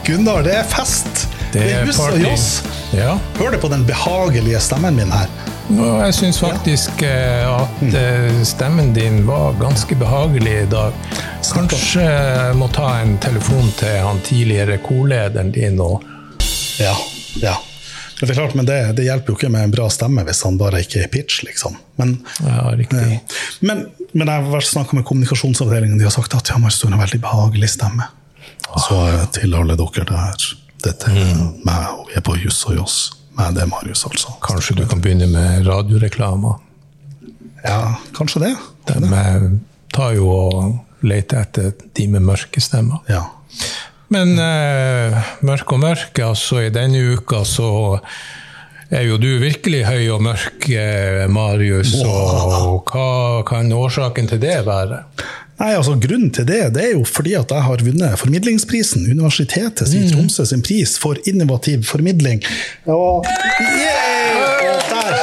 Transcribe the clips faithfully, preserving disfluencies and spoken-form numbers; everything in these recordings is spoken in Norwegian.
Gunnar, det er fest. Det er, det er juss og joss. Ja. Hør det på den behagelige stemmen min her. Og jeg synes faktisk ja. at stemmen din var ganske behagelig i dag. Kanskje jeg må ta en telefon til han tidligere kolederen din og... Ja, ja. Det er klart, men det, det hjelper jo ikke med en bra stemme hvis han bare ikke er pitch, liksom. Men, ja, riktig. Men, men jeg har vært snakket med kommunikasjonsavdelingen, de har sagt at ja, Marius, du har en veldig behagelig stemme. Så til alle dere der, dette mm. med, og vi er på juss og joss med det, Marius, altså. Kanskje du kan begynne med radioreklamer? Ja, kanskje det. De det. tar jo og leter etter de med mørke stemmer. Ja. Men eh, mørk og mørk, altså i denne uka så er jo du virkelig høy og mørk, eh, Marius, og hva kan årsaken til det være? Nei, altså grunnen til det, det er jo fordi at jeg har vunnet formidlingsprisen, Universitetet i Tromsø sin pris for innovativ formidling. Og yeah! Der!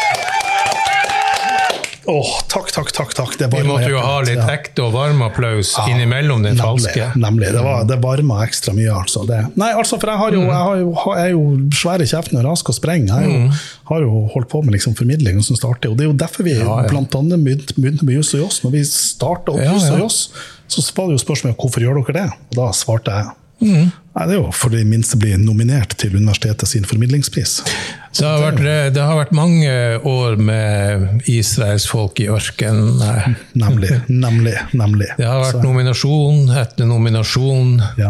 Åh, oh, takk, takk, takk, takk. Det Vi måtte jo ha litt ekte og varm applaus ja, innimellom den nemlig, falske. Nemlig, det, var, det varma ekstra mye, altså. Det. Nei, altså, for jeg, har jo, jeg, har jo, jeg er jo svære kjeften og rask og spreng. Jeg jo, mm. har jo holdt på med liksom, formidling og, og det er jo derfor vi ja, ja. blant annet begynte med Juss og Joss. Når vi startet opp ja, Juss og Joss, så var det jo spørsmålet, hvorfor gjør dere det? Og da svarte jeg, mm. nei, det er jo for det minste bli nominert til Universitetet sin formidlingspris. Det har, vært, det har vært mange år med Israels folk i ørken. Nemlig, nemlig, nemlig. Det har vært så. Nominasjon etter nominasjon, ja.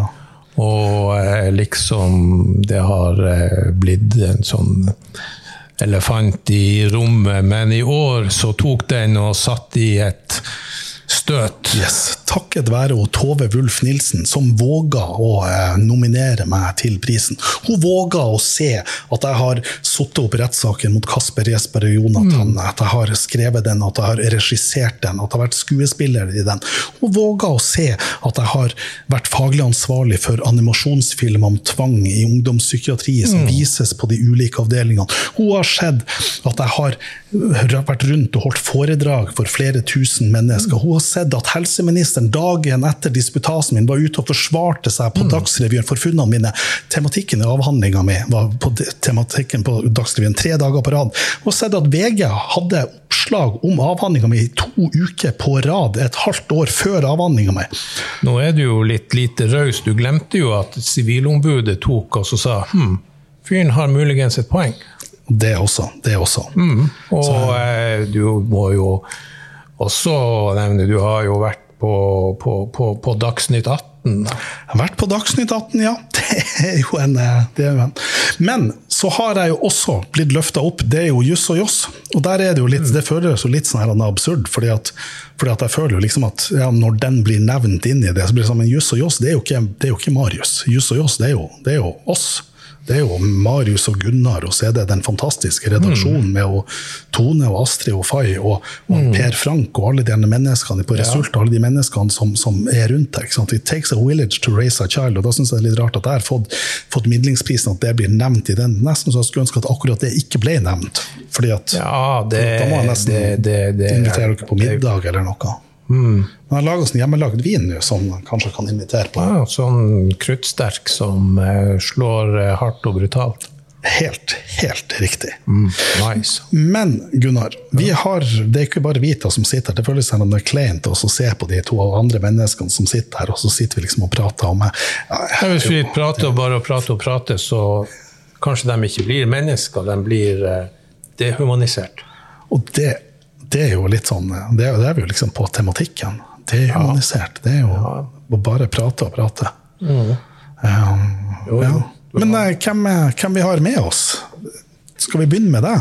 og liksom det har blitt en sånn elefant i rommet, men i år så tok den og satt i et støt. Yes, takket være Tove Wulf Nilsen, som våga å eh, nominere meg til prisen. Hun våga å se at jeg har suttet opp rettssaken mot Kasper Jesper og Jonathan, mm. at jeg har skrevet den, at jeg har regissert den, at jeg har vært skuespiller i den. Hun våga å se at jeg har vært faglig ansvarlig for animasjonsfilm om tvang i ungdomspsykiatri som mm. vises på de ulike avdelingene. Hun har sett at jeg har vært rundt og holdt foredrag for flere tusen mennesker. Hun har sett at helseministeren dagen etter disputasen min var ute og forsvarte seg på mm. Dagsrevyen for funnene mine. Tematikken i avhandlingen min var på tematikken på Dagsrevyen tre dager på rad. Hun har sett at V G hadde oppslag om avhandlingen min i to uker på rad, et halvt år før avhandlingen min. Nå er du jo litt lite røys. Du glemte jo at sivilombudet tok oss og sa, hm, fyren har muligens et poeng. Det også, det også. Mm. Og så, eh, du må jo også nevne, du har jo vært på, på, på, på Dagsnytt atten. Jeg har vært på Dagsnytt atten, ja. Det er jo en... Det er jo en. Men så har jeg jo også blitt løftet opp, det er jo Juss og Joss. Og der er det jo litt, det føles jo litt sånn her absurd, fordi at, fordi at jeg føler jo liksom at ja, når den blir nevnt inn i det, så blir det sånn, men Juss og Joss, det er jo ikke, det er jo ikke Marius. Juss og Joss, det er jo, det er jo oss. Det er jo Marius og Gunnar, og så er det den fantastiske redaksjonen mm. med Tone og Astrid og Fay og, og mm. Per Frank og alle de menneskene på Result, ja. Alle de menneskene som, som er rundt her. It takes a village to raise a child, og da synes jeg det er litt rart at jeg har fått, fått midlingsprisen, at det blir nevnt i den. Nesten så jeg skulle ønske at akkurat det ikke ble nevnt, fordi at ja, det, da må jeg nesten det, det, det, invitere dere på middag eller noe. Mm. Men jeg lager sånn hjemmelagd vin nu, som man kanskje kan invitere på. Ja, sånn kruttsterk som uh, slår uh, hardt og brutalt. Helt, helt riktig. Mm, nice. Men Gunnar, vi har, det er ikke bare vi som sitter her, det føles som det er kleint å se på de to andre menneskene som sitter her, og så sitter vi liksom og prater om... Ja, ja, hvis vi prater og bare prater og prater, så kanskje de ikke blir mennesker, de blir uh, dehumanisert. Og det Det er jo litt sånn, det er, det er jo liksom på tematikken. Det er humanisert. Det er jo ja. Å bare prate og prate. Mm. Um, jo, ja. Men uh, hvem, hvem vi har med oss? Skal vi begynne med det?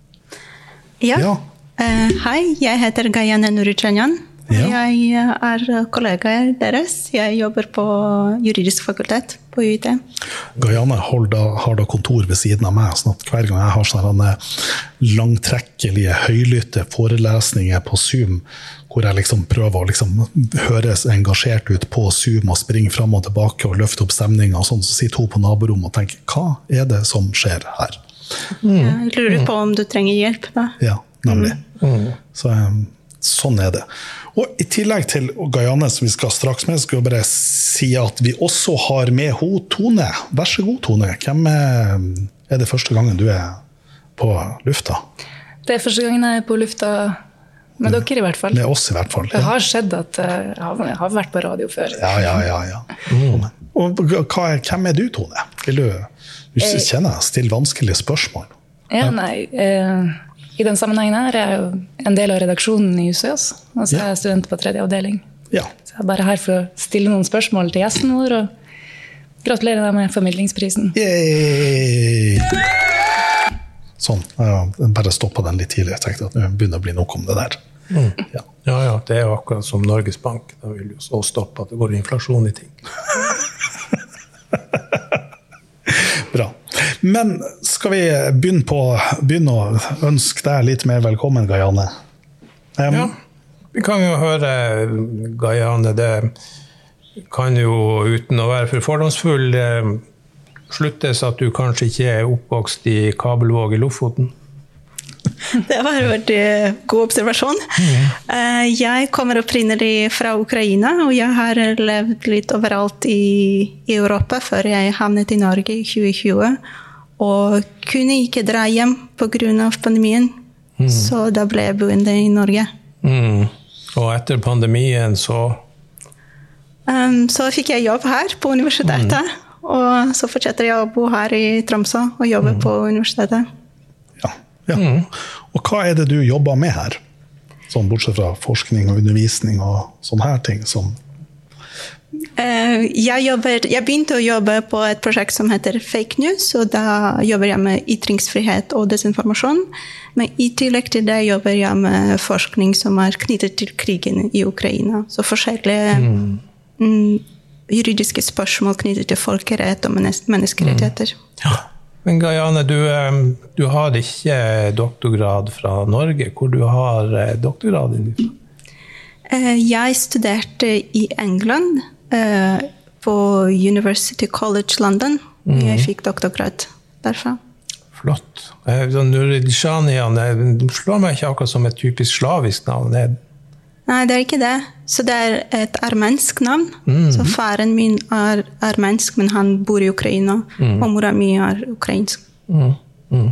Ja. ja. Uh, hei, jeg heter Gayane Nurichanyan. Ja. Jeg er kollega deres. Jeg jobber på juridisk fakultet på U I T. Gayane har da kontor ved siden av meg, sånn at hver gang jeg har sånne langtrekkelige, høylytte forelesninger på Zoom, hvor jeg liksom prøver å liksom høres engasjert ut på Zoom og springe frem og tilbake og løfte opp stemningen og sånn, så sitter hun på naborommet og tenker, hva er det som skjer her? Mm. Jeg lurer på om du trenger hjelp da. Ja, nemlig. Mm. Så sånn er det. Og i tillegg til Guyane, som vi skal straks med, skal jeg bare si at vi også har med ho Tone. Vær så god, Tone. Hvem er, er det første gangen du er på lufta? Det er første gangen jeg er på lufta med dere i hvert fall. Med oss i hvert fall. Det har skjedd at jeg har vært på radio før. Ja, ja, ja. ja. Mm. Og hva er, hvem er du, Tone? Vil du, du kjenner stille vanskelige spørsmål? Ja, nei. Eh, I den sammenhengen her er jeg jo en del av redaksjonen i U C S, og så er jeg student på tredje avdeling. Ja. Så jeg er bare her for å stille noen spørsmål til gjesten vår, og gratulere deg med formidlingsprisen. Yay! Sånn, jeg bare stoppet den litt tidlig. Jeg tenkte at det begynner å bli nok om det der. Mm. Ja. ja, ja, det er jo akkurat som Norges Bank. Da vil jo så stoppe at det går inflasjon i ting. Bra. Men skal vi begynne, på, begynne å ønske deg litt mer velkommen, Guyane? Um, ja, vi kan jo høre Guyane. Det kan jo, uten å være for fordomsfull, sluttes at du kanskje ikke er oppvokst i Kabelvåg i Lofoten? Det var en veldig god observasjon. Mm. Jeg kommer opprinnelig fra Ukraina, og jeg har levd litt overalt i, i Europa før jeg havnet i Norge i tjue tjue. Og kunne ikke dra hjem på grunn av pandemien, mm. så da ble jeg boende i Norge. Mm. Og etter pandemien så? Um, så fikk jeg jobb her på universitetet. Mm. Og så fortsetter jeg å bo her i Tromsø og jobbe mm. på universitetet. Ja, ja. Mm. Og hva er det du jobber med her? Sånn bortsett fra forskning og undervisning og sånne her ting som... Uh, jeg, jobber, jeg begynte å jobbe på et prosjekt som heter Fake News, og da jobber jeg med ytringsfrihet og desinformasjon. Men i tillegg til det jobber jeg med forskning som er knyttet til krigen i Ukraina. Så forskjellige... Mm. Mm, juridiske spørsmål knyttet til folkerett og menneskerettigheter. Ja. Men Guyane, du, du har ikke doktorgrad fra Norge. Hvor du har doktorgraden fra? Jeg studerte i England, på University College London. Jeg fikk doktorgrad derfra. Flott. Nuridishanian, det slår meg ikke akkurat som et typisk slavisk navn. Nei, det er ikke det. Så det er et armensk navn. Mm. Så faren min er armensk, men han bor i Ukraina. Mm. Og mora mi er ukrainsk. Mm. Mm.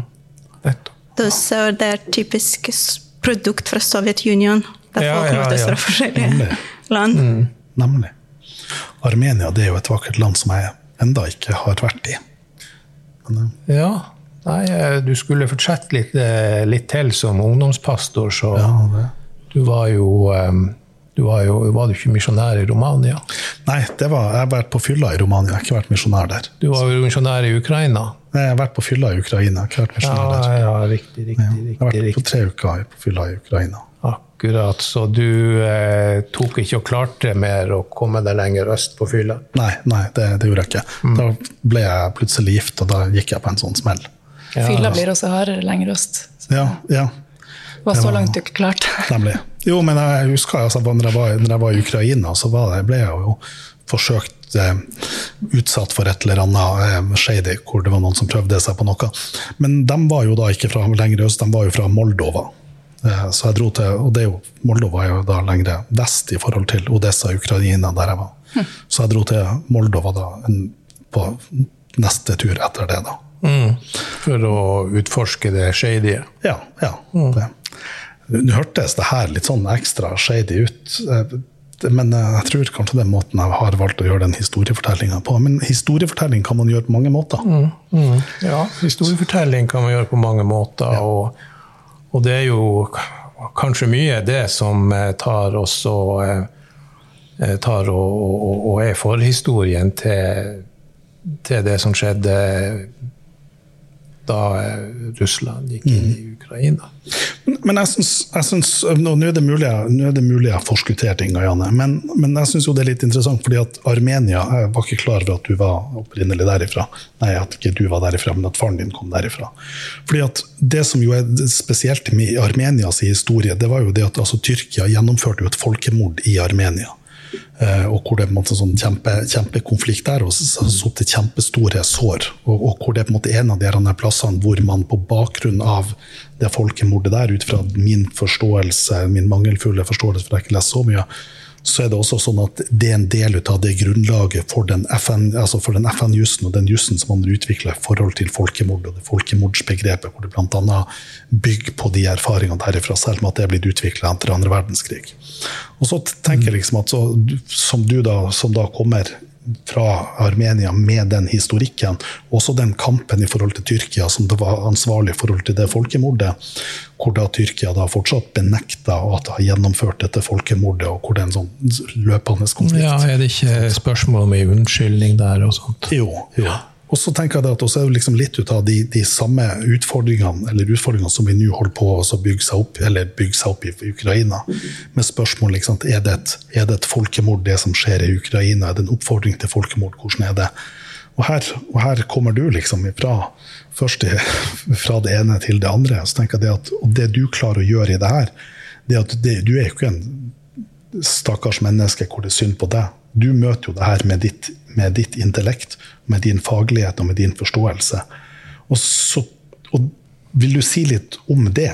Så det er typisk produkt fra Sovjetunionen. Der ja, folk ja, møtes ja. fra forskjellige Nemlig. land. Mm. Nemlig. Armenia, det er jo et vakkert land som jeg enda ikke har vært i. Men, ja, nei, du skulle fortsette litt, litt til som ungdomspastor, så... Ja, det Du var jo, du var jo var du ikke misjonær i Romania? Nei, det var, jeg har vært på fylla i Romania, jeg har ikke vært misjonær der. Du var jo misjonær i Ukraina? Nei, jeg har vært på fylla i Ukraina, jeg har ikke vært misjonær ja, der. Ja, riktig, riktig. Ja, jeg har vært riktig. På tre uker på fylla i Ukraina. Akkurat, så du eh, tok ikke og klarte mer å komme deg lenger øst på fylla? Nei, nei det, det gjorde jeg ikke. Mm. Da ble jeg plutselig gift, og da gikk jeg på en sånn smell. Ja. Fylla blir også hardere lenger øst. Så. Ja, ja. Det var så langt du ikke klart. Nemlig. Jo, men jeg husker, altså, når, jeg var, når jeg var i Ukraina, så var det, ble jeg jo forsøkt eh, utsatt for et eller annet eh, shady, hvor det var noen som prøvde seg på noe. Men de var jo da ikke fra lenger øst, de var jo fra Moldova. Eh, så jeg dro til, og det er jo, Moldova er jo da lengre vest i forhold til Odessa, Ukraina, der jeg var. Hm. Så jeg dro til Moldova da, en, på neste tur etter det da. Mm. For å utforske det shady. Ja, ja. Mm. Det. Nå hørtes det her litt sånn ekstra shady ut, men jeg tror kanskje den måten jeg har valgt å gjøre den historiefortellingen på. Men historiefortelling kan man gjøre på mange måter. Mm. Mm. Ja, historiefortelling kan man gjøre på mange måter, ja. og, og det er jo kanskje mye det som tar oss og, tar og, og, og er forhistorien til, til det som skjedde da Russland gikk inn i Ukraina. Men jeg synes, jeg synes nå er det mulig, nå er det mulig jeg forskutterer ting, Guyane, men, men jeg synes jo det er litt interessant, fordi at Armenia, jeg var ikke klar over at du var opprinnelig derifra. Nei, at ikke du var derifra, men at faren din kom derifra. Fordi at det som jo er spesielt i Armenias historie, det var jo det at altså, Tyrkia gjennomførte jo et folkemord i Armenia. og hvor det er en sånn kjempe, kjempekonflikt der, og så har det kjempestore sår, og, og hvor det er på en måte en av de plassene hvor man på bakgrunn av det folkemordet der, ut fra min forståelse, min mangelfulle forståelse, for jeg ikke leser så mye, så er det også sånn at det er en del av det grunnlaget for den F N, altså for den F N-jussen og den jussen som man har utviklet i forhold til folkemord og det folkemordsbegrepet, hvor det blant annet bygger på de erfaringene derifra, selv om at det er blitt utviklet etter andre verdenskrig. Og så tenker jeg liksom at så, som du da, som da kommer fra Armenia med den historikken, også den kampen i forhold til Tyrkia som det var ansvarlig i forhold til det folkemordet, hvor da Tyrkia da fortsatt benekta at det har gjennomført dette folkemordet, og hvor det er en sånn løpende konflikt. Ja, er det ikke spørsmål om en unnskyldning der og sånt? Jo, jo. Og så tenker jeg at også er det liksom litt ut av de, de samme utfordringene, eller utfordringene som vi nå holder på å bygge seg opp, eller bygge seg opp i Ukraina, med spørsmål, liksom, er, det et, er det et folkemord det som skjer i Ukraina? Er det en oppfordring til folkemord? Hvordan er det? Og her, og her kommer du liksom fra, først i, fra det ene til det andre, så tenker jeg det at og det du klarer å gjøre i det her, det at det, du er jo ikke en stakkars menneske hvor det er synd på deg. Du møter jo det her med ditt, med ditt intellekt, med din faglighet og med din forståelse. Og, så, og vil du si litt om det?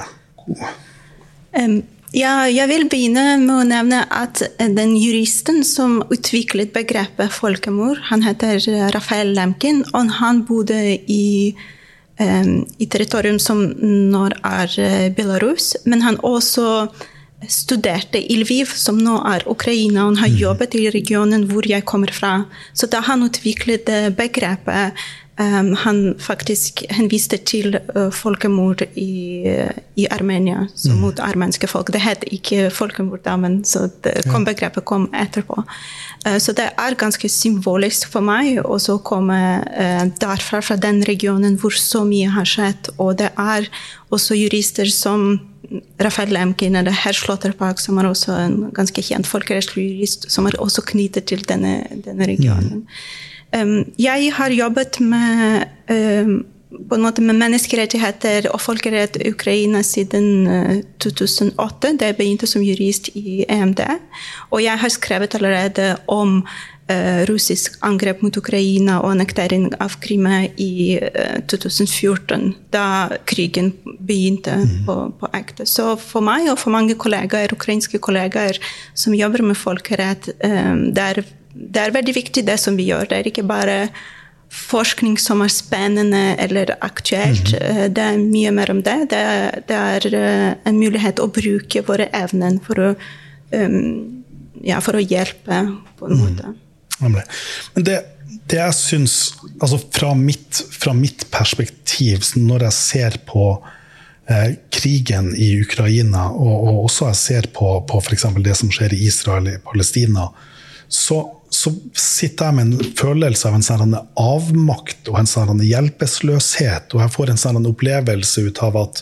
Um, ja, jeg vil begynne med å nevne at den juristen som utviklet begrepet folkemord, han heter Rafael Lemkin, og han bodde i, um, i territorium som nå er Belarus, men han også studerte i Lviv, som nå er Ukraina, og han har jobbet i regionen hvor jeg kommer fra. Så da han utviklet begrepet, um, han faktisk henviste til uh, folkemord i, i Armenia, så mm. mot armenske folk. Det het ikke folkemord da, men så det kom, begrepet kom etterpå. Uh, så det er ganske symbolisk for meg, og så komme uh, derfra, fra den regionen hvor så mye har skjedd, og det er også jurister som Rafael Lemkin, eller Herr Slotterpark, som er også en ganske kjent folkerettslig jurist, som er også knyttet til denne, denne regionen. Mm. Um, jeg har jobbet med, um, på en måte med menneskerettigheter og folkerett i Ukraina siden uh, to tusen åtte. Det begynte som jurist i E M D, og jeg har skrevet allerede om Uh, russisk angrep mot Ukraina og annektering av Krim i uh, to tusen fjorten, da krigen begynte mm. på, på ekte. Så for meg og for mange kollegaer, ukrainske kollegaer som jobber med folkerett, um, det, er, det er veldig viktig det som vi gjør. Det er ikke bare forskning som er spennende eller aktuelt. Mm. Uh, det er mye mer om det. Det, det er uh, en mulighet å bruke våre evner for å, um, ja, for å hjelpe på en mm. måte. Men det, det jeg synes, altså fra mitt, fra mitt perspektiv, når jeg ser på eh, krigen i Ukraina, og, og også jeg ser på, på for eksempel det som skjer i Israel og Palestina, så, så sitter jeg med en følelse av en sånn avmakt og en sånn hjelpeløshet, og jeg får en sånn opplevelse ut av at,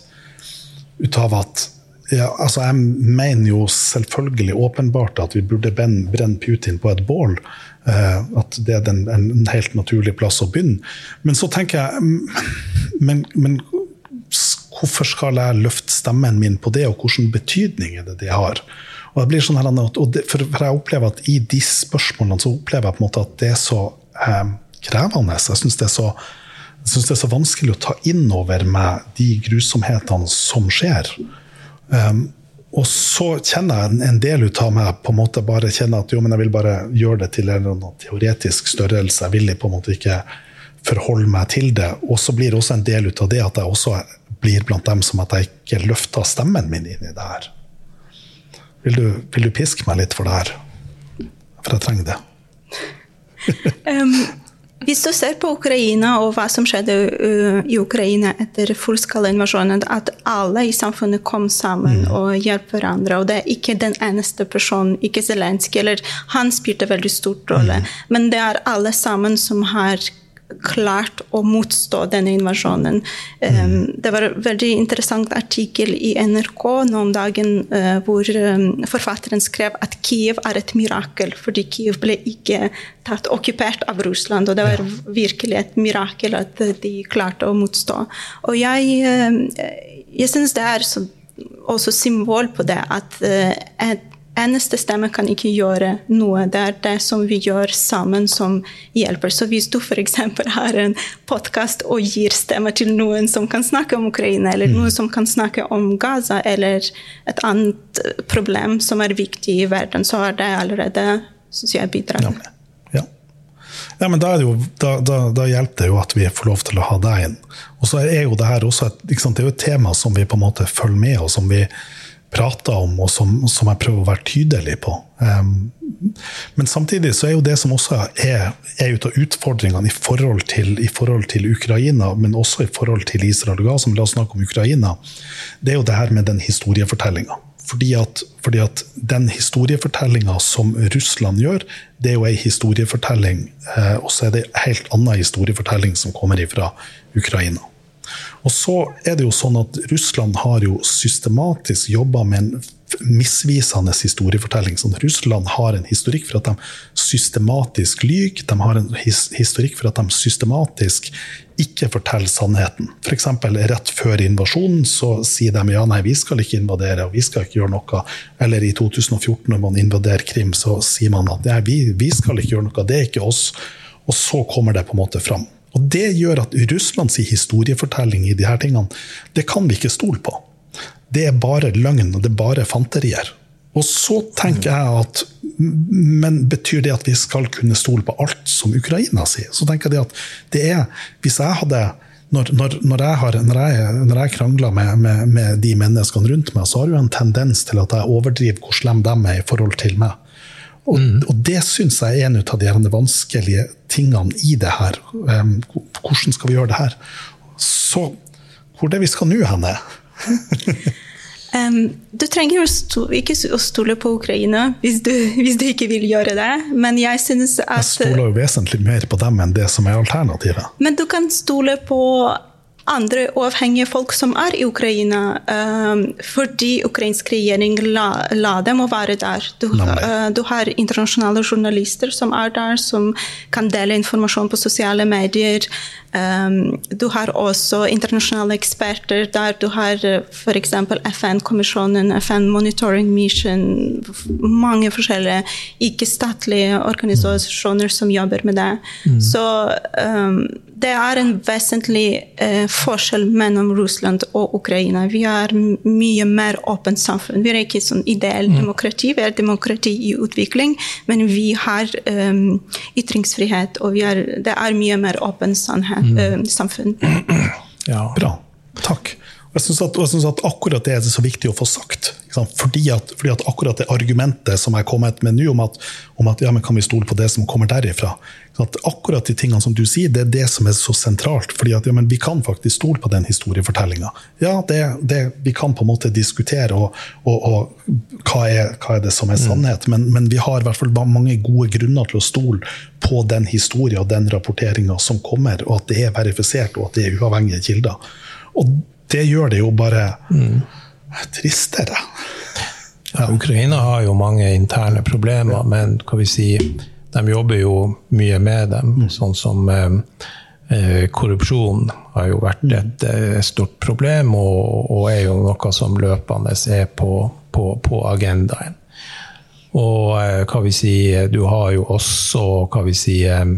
ut av at ja, altså jeg mener jo selvfølgelig åpenbart at vi burde brenne Putin på et bål, at det er en, en helt naturlig plass å begynne. Men så tenker jeg, men, men hvorfor skal jeg løfte stemmen min på det, og hvilken betydning er det det har? Og det blir sånn her, og det, for jeg opplever at i de spørsmålene så opplever jeg på en måte at det er så eh, krevende. Jeg synes det er så, jeg synes det er så vanskelig å ta inn over meg de grusomhetene som skjer. Um, og så kjenner jeg en del ut av meg på en måte bare kjenner at jo, men jeg vil bare gjøre det til en teoretisk størrelse. Jeg vil på en måte ikke forholde meg til det. Og så blir det også en del ut av det at jeg også blir blant dem som at jeg ikke løfter stemmen min inn i det her. Vil du, vil du piske meg litt for det her? For jeg trenger det. um. Hvis du ser på Ukraina og hva som skjedde uh, i Ukraina etter fullskala invasjonen, at alle i samfunnet kom sammen mm. og hjelper hverandre, og det er ikke den eneste personen, ikke Zelensky, eller han spilte veldig stort rolle, mm. men det er alle sammen som har klart å motstå denne invasjonen. Mm. Um, det var en veldig interessant artikkel i N R K nå om dagen uh, hvor um, forfatteren skrev at Kiev er et mirakel, fordi Kiev ble ikke tatt okkupert av Russland, og det var ja. virkelig et mirakel at de klarte å motstå. Og jeg, uh, jeg synes det er så, også symbol på det, at uh, et eneste stemme kan ikke gjøre noe. Det er det som vi gjør sammen som hjelper. Så hvis du for eksempel har en podcast og gir stemme til noen som kan snakke om Ukraina, eller noen som kan snakke om Gaza, eller et annet problem som er viktig i verden, så er det allerede, synes jeg, bidrar. Ja. Ja. Ja, men da, er det jo, da, da, da hjelper det jo at vi får lov til å ha deg inn. Og så er jo det her også et, ikke sant, det er jo et tema som vi på en måte følger med, og som vi prater om, og som, som jeg prøver å være tydelig på. Um, men samtidig så er jo det som også er, er ut av utfordringene i forhold, til, i forhold til Ukraina, men også i forhold til Israel og Gaza, som la oss snakke om Ukraina, det er jo det her med den historiefortellingen. Fordi at, fordi at den historiefortellingen som Russland gjør, det er jo en historiefortelling, eh, og så er det en helt annen historiefortelling som kommer fra Ukraina. Og så er det jo sånn at Russland har jo systematisk jobbet med en missvisende historiefortelling. Sånn, Russland har en historikk for at de systematisk lyg, de har en his- historikk for at de systematisk ikke forteller sannheten. For eksempel rett før invasjonen så sier de ja, nei, vi skal ikke invadere, og vi skal ikke gjøre noe. Eller i to tusen og fjorten når man invaderer Krim, så sier man at ja, vi, vi skal ikke gjøre noe, det er ikke oss. Og så kommer det på en måte fram. Og det gjør at Russlands historiefortelling i de her tingene, det kan vi ikke stole på. Det er bare løgn, og det er bare fanterier. Og så tenker jeg at, men betyr det at vi skal kunne stole på alt som Ukraina sier? Så tenker jeg at det er, hvis jeg hadde, når, når, når, jeg, har, når, jeg, når jeg krangler med, med, med de menneskene rundt meg, så har jeg en tendens til at jeg overdriver hvor slem de er i forhold til meg. Og, mm. og det synes jeg er en av de vanskelige tingene i det her. Um, hvordan skal vi gjøre det her? Så hvor det vi skal nå henne? um, du trenger jo sto, ikke å stole på Ukraina hvis du, hvis du ikke vil gjøre det. Men jeg synes at... Jeg stoler jo vesentlig mer på dem enn det som er alternativet. Men du kan stole på andre uavhengige folk som er i Ukraina, um, fordi ukrainsk regjering la, la dem å være der. Du, uh, du har internasjonale journalister som er der, som kan dele informasjon på sosiale medier. Um, du har også internasjonale eksperter der. Du har uh, for eksempel F N-kommisjonen, F N Monitoring Mission, mange forskjellige ikke-statlige organisasjoner som jobber med det. Mm. Så um, det er en vesentlig uh, forskjell mellom Russland og Ukraina. Vi er mye mer åpent samfunn. Vi er ikke sånn ideell demokrati, vi er demokrati i utvikling, men vi har um, ytringsfrihet, og vi er, det er mye mer åpent sannhet, mm. uh, samfunn. Ja, bra. Takk. Jeg synes, at, jeg synes at akkurat det er så viktig å få sagt. Fordi at, fordi at akkurat det argumentet som jeg er kommet med nå, om at, om at ja, men kan vi stole på det som kommer derifra? At akkurat de tingene som du sier, det er det som er så sentralt. Fordi at ja, men vi kan faktisk stole på den historiefortellingen. Ja, det, det, vi kan på en måte diskutere og, og, og hva, er, hva er det som er sannhet. Men, men vi har i hvert fall mange gode grunner til å stole på den historien og den rapporteringen som kommer, og at det er verifisert, og at det er uavhengige kilder. Og det gjør det jo bare mm. tristere. Ja, Ukraina har jo mange interne problemer, men kan vi si, de jobber jo mye med dem, mm. sånn som eh, korrupsjon har jo vært et eh, stort problem, og, og er jo noe som løpende er på, på, på agendaen. Og eh, kan vi si, du har jo også, kan vi si, eh,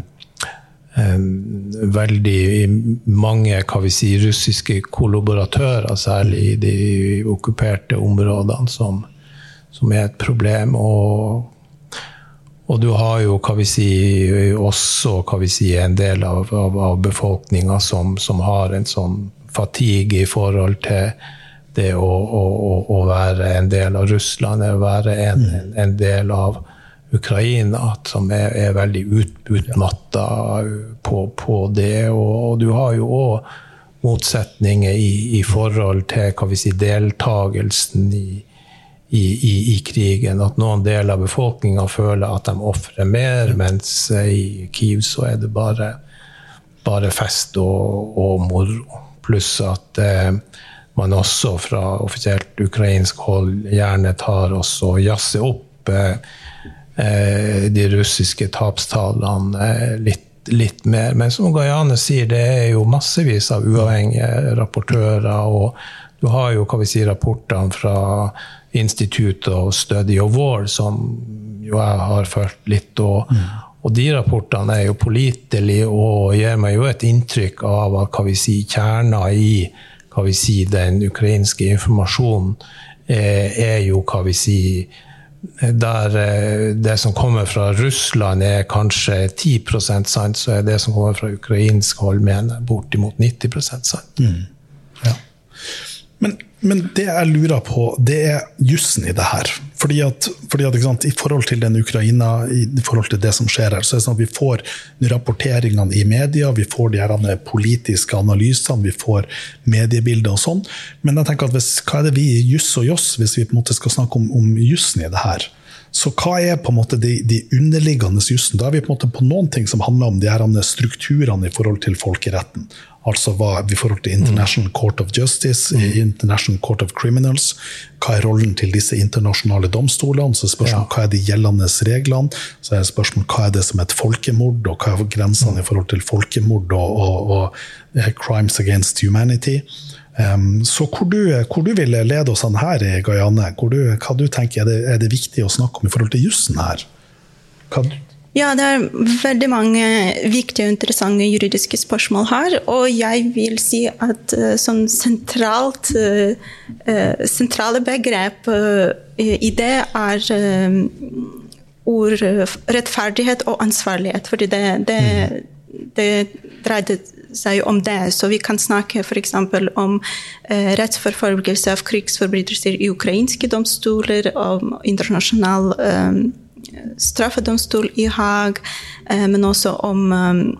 veldig mange, kan vi si, russiske kollaboratører, særlig i de okkuperte områdene, som, som er et problem. Og, og du har jo, kan vi si, også, kan vi si, en del av, av, av befolkningen som, som har en sånn fatigue i forhold til det å, å, å være en del av Russland, å være en, en, en del av Ukraina, som er, er veldig ut, utmattet på, på det, og, og du har jo også motsetninger i, i forhold til, kan vi si, deltagelsen i, i, i, i krigen, at noen del av befolkningen føler at de offrer mer, mens i Kiev så er det bare, bare fest og, og moro, pluss at eh, man også fra offisielt ukrainsk hold gjerne tar oss og jasser opp eh, de russiske tapstallene litt, litt mer. Men som Gajane sier, det er jo massevis av uavhengige rapportører, og du har jo, kan vi si, rapportene fra Institute of Study of War, som jo jeg har ført litt, og, mm. og de rapportene er jo pålitelige og gir meg jo et inntrykk av hva vi sier kjerna i hva vi sier den ukrainske informasjonen er, er jo hva vi sier der det som kommer fra Russland er kanskje ti prosent sant, så er det som kommer fra ukrainsk hold mener bortimot nitti prosent sant. Mm. Ja. Men, men det jeg lurer på, det er jussen i det her. Fordi at, fordi at ikke sant, i forhold til den Ukraina, i forhold til det som skjer her, så er det sånn at vi får rapporteringene i media, vi får de her politiske analysene, vi får mediebilder og sånn. Men jeg tenker at hvis, hva er det vi i juss og joss, hvis vi på en måte skal snakke om, om jussen i det her? Så hva er på en måte de, de underliggende jussen? Da er vi på en måte på noen ting som handler om de her strukturene i forhold til folkeretten. Altså hva i forhold til International Court of Justice, mm. International Court of Criminals, hva er rollen til disse internasjonale domstolene, så er spørsmål ja. Hva er de gjeldende reglene, så er spørsmål hva er det som er et folkemord, og hva er grensene mm. i forhold til folkemord og, og, og crimes against humanity. Um, så hvor du, hvor du vil lede oss her i Guyane, hvor du, hva du tenker er det, er det viktig å snakke om i forhold til jussen her? Hva Ja, det er veldig mange viktige og interessante juridiske spørsmål her, og jeg vil si at uh, sånn sentralt, uh, uh, sentrale begrep uh, i det er uh, ord rettferdighet og ansvarlighet, fordi det, det, det dreide seg om det, så vi kan snakke for eksempel om uh, rettsforfølgelse av krigsforbrytelser i ukrainske domstoler, om internasjonal um, straffedomstol i Haag, men også om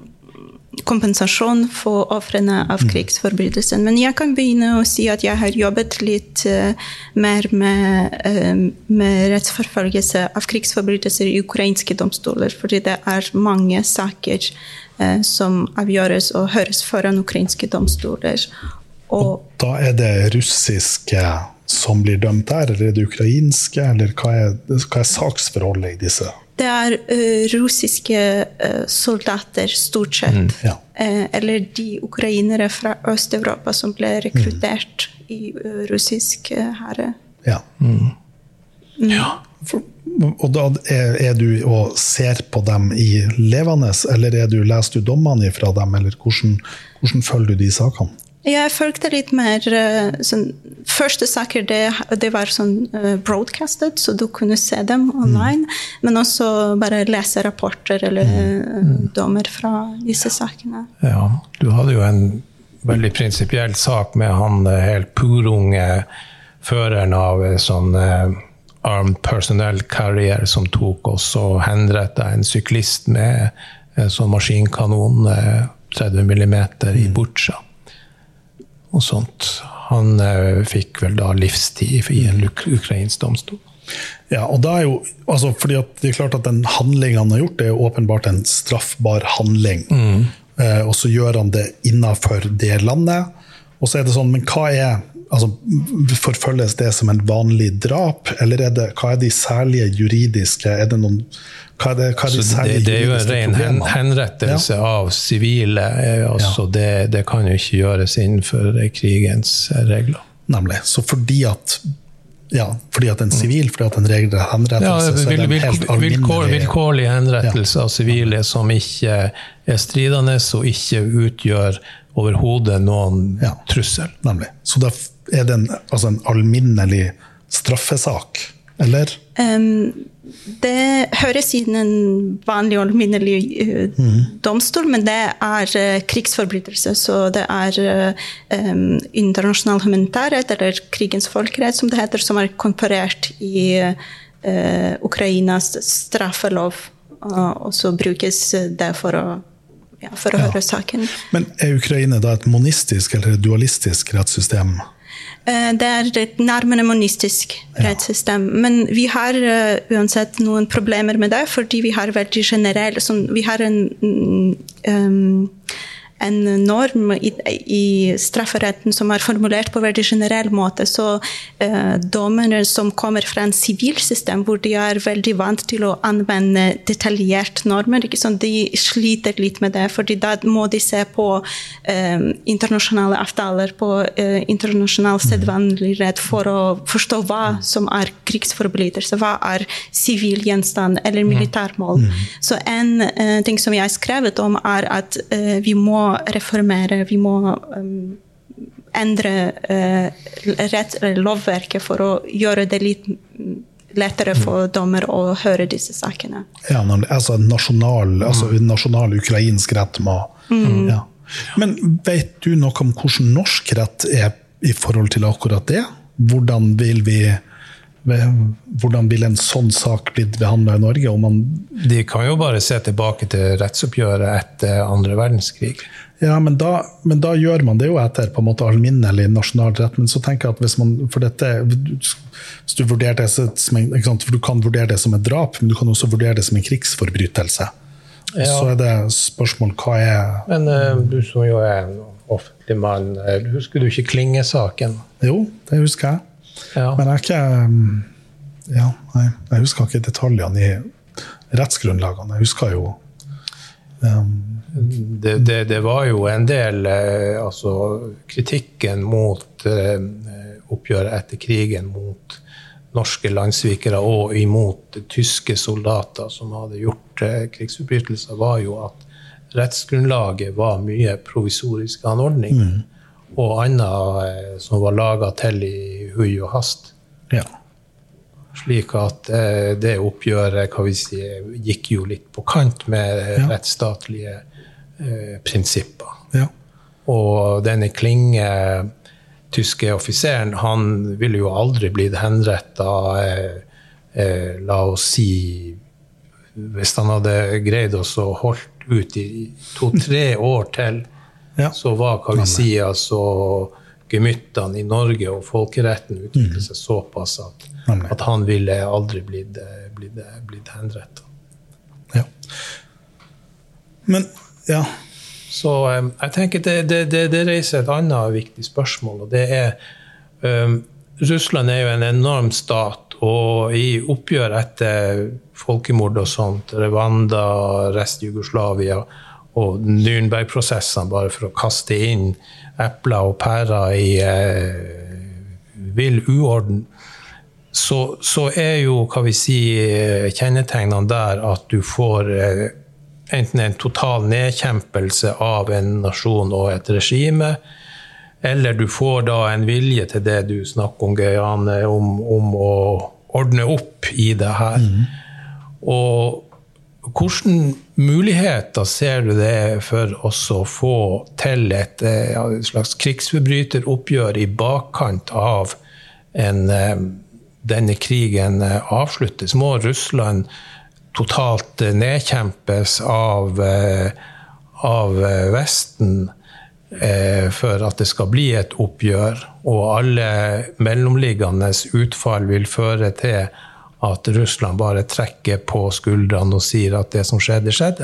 kompensasjon for offrene av krigsforbrytelsen. Men jeg kan begynne å si at jeg har jobbet litt mer med, med rettsforfølgelse av krigsforbrytelser i ukrainske domstoler, fordi det er mange saker som avgjøres og høres foran ukrainske domstoler. Og, og da er det russiske som blir dømt der, eller er det ukrainske, eller hva er, hva er saksforholdet i disse? Det er uh, russiske uh, soldater, stort sett. Mm, ja. uh, eller de ukrainere fra Øst-Europa som ble rekruttert mm. i uh, russisk uh, herre. Ja. Mm. Mm. ja. For, og da er, er du og ser på dem i levende, eller er du, leser du dommene fra dem, eller hvordan, hvordan følger du de sakene? Jeg følte litt mer sånn, første saker det, det var sånn uh, broadcastet, så du kunne se dem online, mm. men også bare lese rapporter eller uh, dommer fra disse sakene. Ja, du hadde jo en veldig prinsipiell sak med han helt purunge føreren av sånn uh, armed personnel carrier som tok oss og henrettet en syklist med uh, sånn maskinkanon uh, tretti millimeter i Butsja. Og sånt. Han eh, fikk vel da livstid i en ukrainsk domstol. Ja, og da er jo, altså, fordi at det er klart at den handlingen han har gjort, det er jo åpenbart en straffbar handling. Mm. Eh, og så gjør han det innenfor det landet. Og så er det sånn, men hva er, altså, forfølges det som en vanlig drap, eller er det, hva er de særlige juridiske, er det noen, hva er det, hva er de særlige det, det er jo en ren hen, henrettelse ja. Av sivile, altså ja. det, det kan jo ikke gjøres innenfor krigens regler. Nemlig, så fordi at ja, fordi at en sivil, fordi at en regel er henrettelse, ja, vil, så er det en helt alminnelig... Vilkår, vilkårlig henrettelse ja. Av sivile som ikke er stridende, og ikke utgjør overhodet noen ja. Trussel. Nemlig, så da er det en, altså en alminnelig straffesak, eller? Um, det høres inn en vanlig og alminnelig uh, mm. domstol, men det er uh, krigsforbrytelse, så det er uh, um, internasjonal humanitærrett, eller krigens folkerett, som det heter, som er komparert i uh, Ukrainas straffelov, uh, og så brukes det for å Ja, for å ja. Høre saken. Men er Ukraina da et monistisk eller et dualistisk rettssystem? Det er et nærmere monistisk rettssystem, ja. Men vi har uh, uansett noen problemer med det, fordi vi har veldig generell, sånn, vi har en, um, en norm i, i strafferetten som er formulert på veldig generell måte. Så uh, dommere som kommer fra en sivilsystem, hvor de er veldig vant til å anvende detaljert normer, ikke sånn, de sliter litt med det, fordi da må de se på uh, internasjonale avtaler, på uh, internasjonal sedvanlig rett for å forstå hva som er krigsforbrytelse, hva er sivil gjenstand eller militærmål. Mm. Så en uh, ting som jeg skrevet om er at uh, vi må reformere, vi må um, endre uh, rett, lovverket for å gjøre det litt lettere for dommer å høre disse sakene. Ja, altså nasjonal, altså nasjonal ukrainsk rett må... Mm. Ja. Men vet du noe om hvordan norsk rett er i forhold til akkurat det? Hvordan vil vi... Hvordan vil en sånn sak bli behandlet i Norge? Om man De kan jo bare se tilbake til rettsoppgjøret etter andre verdenskrig. Ja, men da, men da gjør man det jo etter på en måte alminnelig nasjonal rett. Men så tenker jeg at hvis man, for dette, hvis du vurderer det som en, ikke sant, for du kan vurdere det som et drap, men du kan også vurdere det som en krigsforbrytelse. Og ja. Så er det spørsmål, hva er... Men uh, du som jo er en offentlig mann, husker du ikke Klinge-saken? Jo, det husker jeg. Ja. Men jeg er ikke ja, nei, jeg husker ikke detaljene i rettsgrunnlagene. Jeg husker jo um, det, det, det var jo en del eh, altså, kritikken mot eh, oppgjøret etter krigen mot norske landsvikere og imot tyske soldater som hadde gjort eh, krigsforbrytelser, var jo at rettsgrunnlaget var mye provisorisk anordning. Mm. Og annet som var laget til i hui og hast. Ja. Slik at eh, det oppgjøret, hva vi si, gikk jo litt på kant med ja. rettsstatlige eh, prinsipper. Ja. Og denne Klinge, tyske offiseren, han ville jo aldri blitt henrettet, eh, eh, la oss si, hvis han hadde greid oss å holdt ut i to-tre år til, ja. Så var, kan vi si, altså, gemyttene i Norge og folkeretten utviklet seg såpass at, at han ville aldri blitt, blitt, blitt henrettet. Ja. Men, ja. Så um, jeg tenker det, det, det, det reiser et annet viktig spørsmål, og det er um, Russland er jo en enorm stat, og i oppgjør etter folkemord og sånt, Rwanda, Rest-Jugoslavia, og Nürnberg-prosessene, bare for å kaste inn epler og pærer i eh, vill uorden, så, så er jo, kan vi si, kjennetegnene der at du får eh, enten en total nedkjempelse av en nasjon og et regime, eller du får da en vilje til det du snakker om, Gøyane, om, om å ordne opp i det her. Mm. Og hvordan muligheter ser du det for oss å få til et, et slags krigsforbryteroppgjør i bakkant av en, denne krigen avsluttes? Må Russland totalt nedkjempes av, av Vesten for at det skal bli et oppgjør, og alle mellomliggende utfall vil føre til at Russland bare trekker på skuldrene og sier at det som skjedde, skjedde?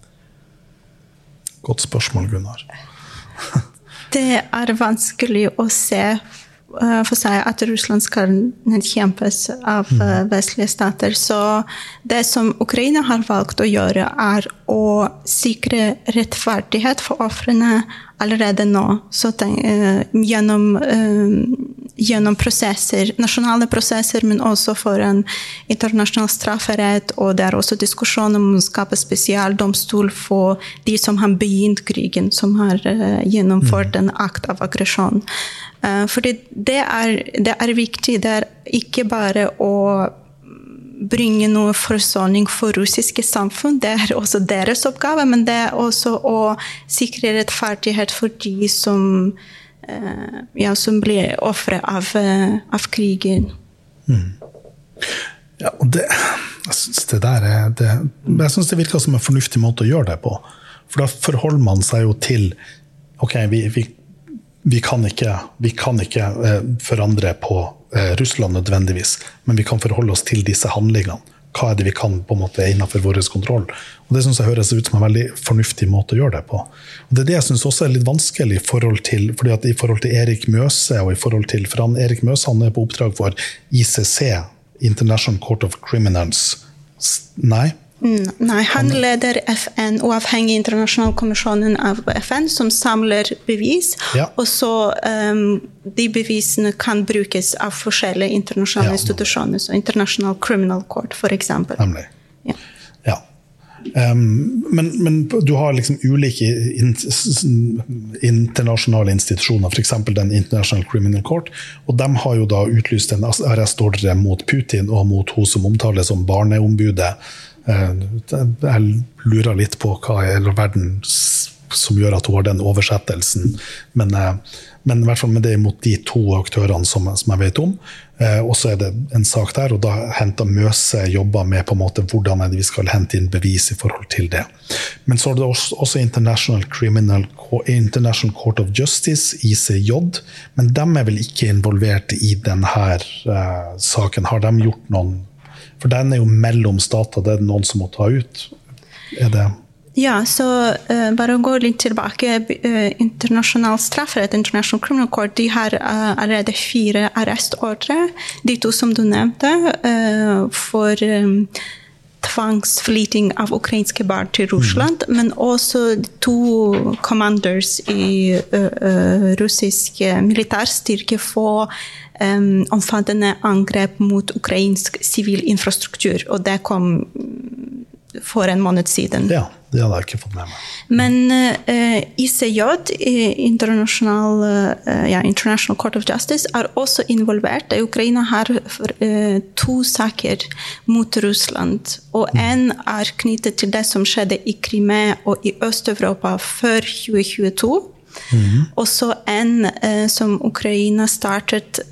Godt spørsmål, Gunnar. Det er vanskelig å se for seg at Russland skal nedkjempes av vestlige stater. Så det som Ukraina har valgt å gjøre er å sikre rettferdighet for offrene allerede nå. Så den, uh, gjennom, uh, gjennom prosesser, nasjonale prosesser, men også for en internasjonal strafferett, og det er også diskusjon om å skape spesialdomstol for de som har begynt krigen, som har uh, gjennomført en akt av aggresjon. Uh, fordi det er, det er viktig, det er ikke bare å bringe noe forsoning for russiske samfunn, det er også deres oppgave, men det er også å sikre rettferdighet for de som, uh, ja, som blir ofre av, uh, av krigen. Mm. Ja, og det, jeg synes det der er, det, jeg synes det virker som en fornuftig måte å gjøre det på, for da forholder man seg jo til, ok, vi, vi Vi kan ikke, vi kan ikke eh, forandre på eh, Russland nødvendigvis, men vi kan forholde oss til disse handlingene. hva er det vi kan på en måte innenfor vår kontroll. Og det synes jeg høres ut som en veldig fornuftig måte å gjøre det på. Og det er det jeg synes også er litt vanskelig i forhold til, fordi at i forhold til Erik Møse, og i forhold til, for han, Erik Møse han er på oppdrag for I C C, International Court of Criminals. Nei? Nei, han leder F N, uavhengig internasjonal kommisjonen av F N, som samler bevis, ja. Og så um, de bevisene kan brukes av forskjellige internasjonale ja, institusjoner, så International Criminal Court, for eksempel. Nemlig. Ja. Ja. Um, men, men du har liksom ulike in, internasjonale institusjoner, for eksempel den International Criminal Court, og de har jo da utlyst en arrestordre mot Putin og mot hun som omtales som barneombudet. Jeg lurer litt på hva i verden som gjør at hun har den oversettelsen, men, men I hvert fall med det mot de to aktørene som, som jeg vet om, og så er det en sak der, og da henter Møse jobber med på en måte hvordan vi skal hente inn bevis I forhold til det. Men så er det også, også International Criminal International Court of Justice, I C J, men de er vel ikke involvert I denne uh, saken. Har de gjort noen For den er jo mellom stater, det er noen som må ta ut. Er det? Ja, så uh, bare å gå litt tilbake. Uh, internasjonal strafferett, International Criminal Court, de har uh, allerede fire arrestordre. De to som du nevnte, uh, for um, tvangsflytting av ukrainske barn til Russland, mm. men også to commanders I uh, uh, russisk militærstyrke for Um, omfattende angrep mot ukrainsk civil infrastruktur, og det kom for en måned siden. Ja, det hadde jeg ikke fått med meg. Men uh, I C J, International, uh, ja, International Court of Justice, er også involvert. Ukraina har uh, to saker mot Russland, og en er knyttet til det som skjedde I Crimea og I Øst-Europa før tjue tjueto, mm. og så en uh, som Ukraina startet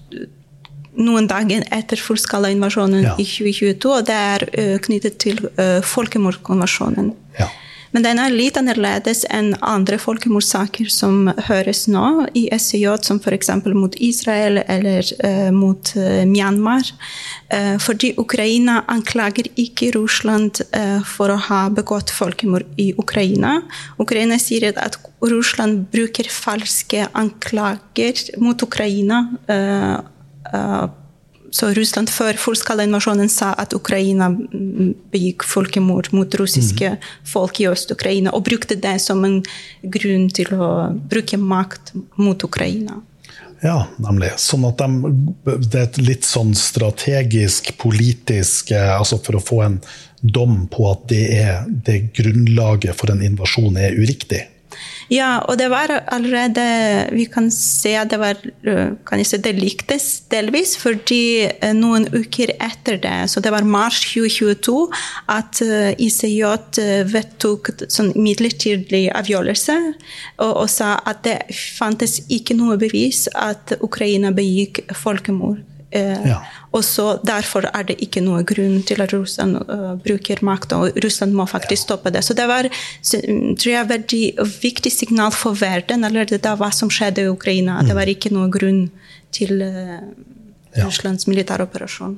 noen dager etter fullskala invasjonen ja. I tjue tjueto, og det er uh, knyttet til uh, folkemordkonvensjonen. Ja. Men den er litt annerledes enn andre folkemordsaker som høres nå I S C J, som for eksempel mot Israel eller uh, mot uh, Myanmar. Uh, fordi Ukraina anklager ikke Russland uh, for å ha begått folkemord I Ukraina. Ukraina sier at Russland bruker falske anklager mot Ukraina. Uh, Uh, så Russland før fullskala invasjonen sa at Ukraina begikk folkemord mot russiske mm. folk I Øst-Ukraina, og brukte det som en grunn til å bruke makt mot Ukraina. Ja, nemlig. Sånn at de, det er et litt sånn strategisk, politisk, altså for å få en dom på at det er det grunnlaget for en invasjon er uriktig. Ja, og det var allerede, vi kan se at det var, kan jeg si, det lyktes delvis, fordi noen uker etter det, så det var mars tjue tjueto, at I C J vedtok sånn midlertidig avgjørelse, og, og sa at det fantes ikke noe bevis at Ukraina begikk folkemord. Ja. Og så derfor er det ikke noe grunn til at Russland uh, bruker makt, og Russland må faktisk stoppe det. Så det var, så, tror jeg, veldig viktig signal for verden, eller det da hva som skjedde I Ukraina. Mm. Det var ikke noe grunn til uh, ja. Russlands militæroperasjon.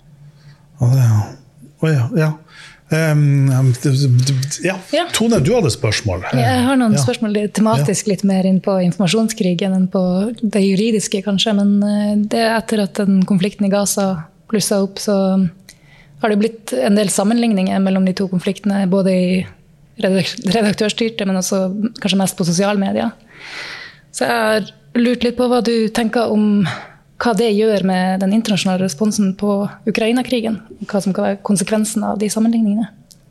Å ja. Å ja, ja. Um, ja. ja, Tone, du hadde spørsmål. Jeg har noen ja. spørsmål tematisk litt mer inn på informasjonskrigen enn på det juridiske kanskje, men det etter at den konflikten I Gaza plusset opp, så har det blitt en del sammenligninger mellom de to konfliktene, både I redaktørstyrte, men også kanskje mest på sosiale medier. Så jeg har lurt litt på hva du tenker om hva det gjør med den internasjonale responsen på Ukraina-krigen, hva som kan være konsekvensen av de sammenligningene.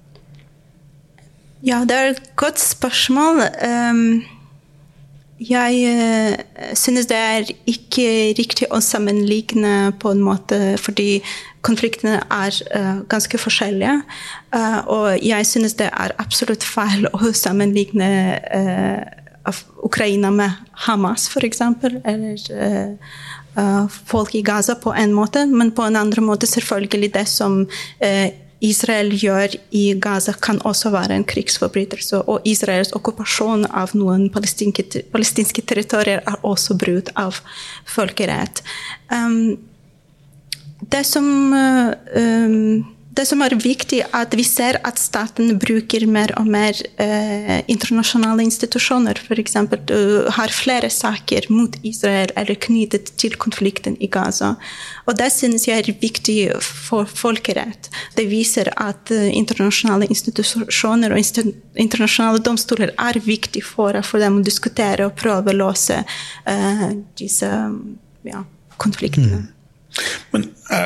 Ja, det er et godt spørsmål. Um, jeg uh, synes det er ikke riktig å sammenligne på en måte, fordi konfliktene er uh, ganske forskjellige, uh, og jeg synes det er absolutt feil å sammenligne uh, av Ukraina med Hamas, for eksempel, eller uh, Uh, folk I Gaza på en måte, men på en andre måte selvfølgelig det som uh, Israel gjør I Gaza kan også være en krigsforbrytelse, og Israels okkupasjon av noen palestinske, palestinske territorier er også brudd av folkerett. Um, det som uh, um, det som er viktig er at vi ser at staten bruker mer og mer eh, internasjonale institusjoner. For eksempel, du har flere saker mot Israel eller knyttet til konflikten i Gaza. Og det synes jeg er viktig for folkerett. Det viser at uh, internasjonale institusjoner og institu- internasjonale domstoler er viktig for, for dem å diskutere og prøve å løse uh, disse ja, konfliktene. Mm. Men uh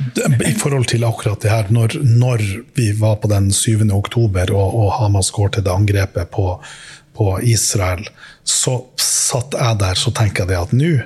I forhold til akkurat det her, når, når vi var på den syvende oktober og, og Hamas går til det angrepet på, på Israel, så satt jeg der, så tenker jeg at nå,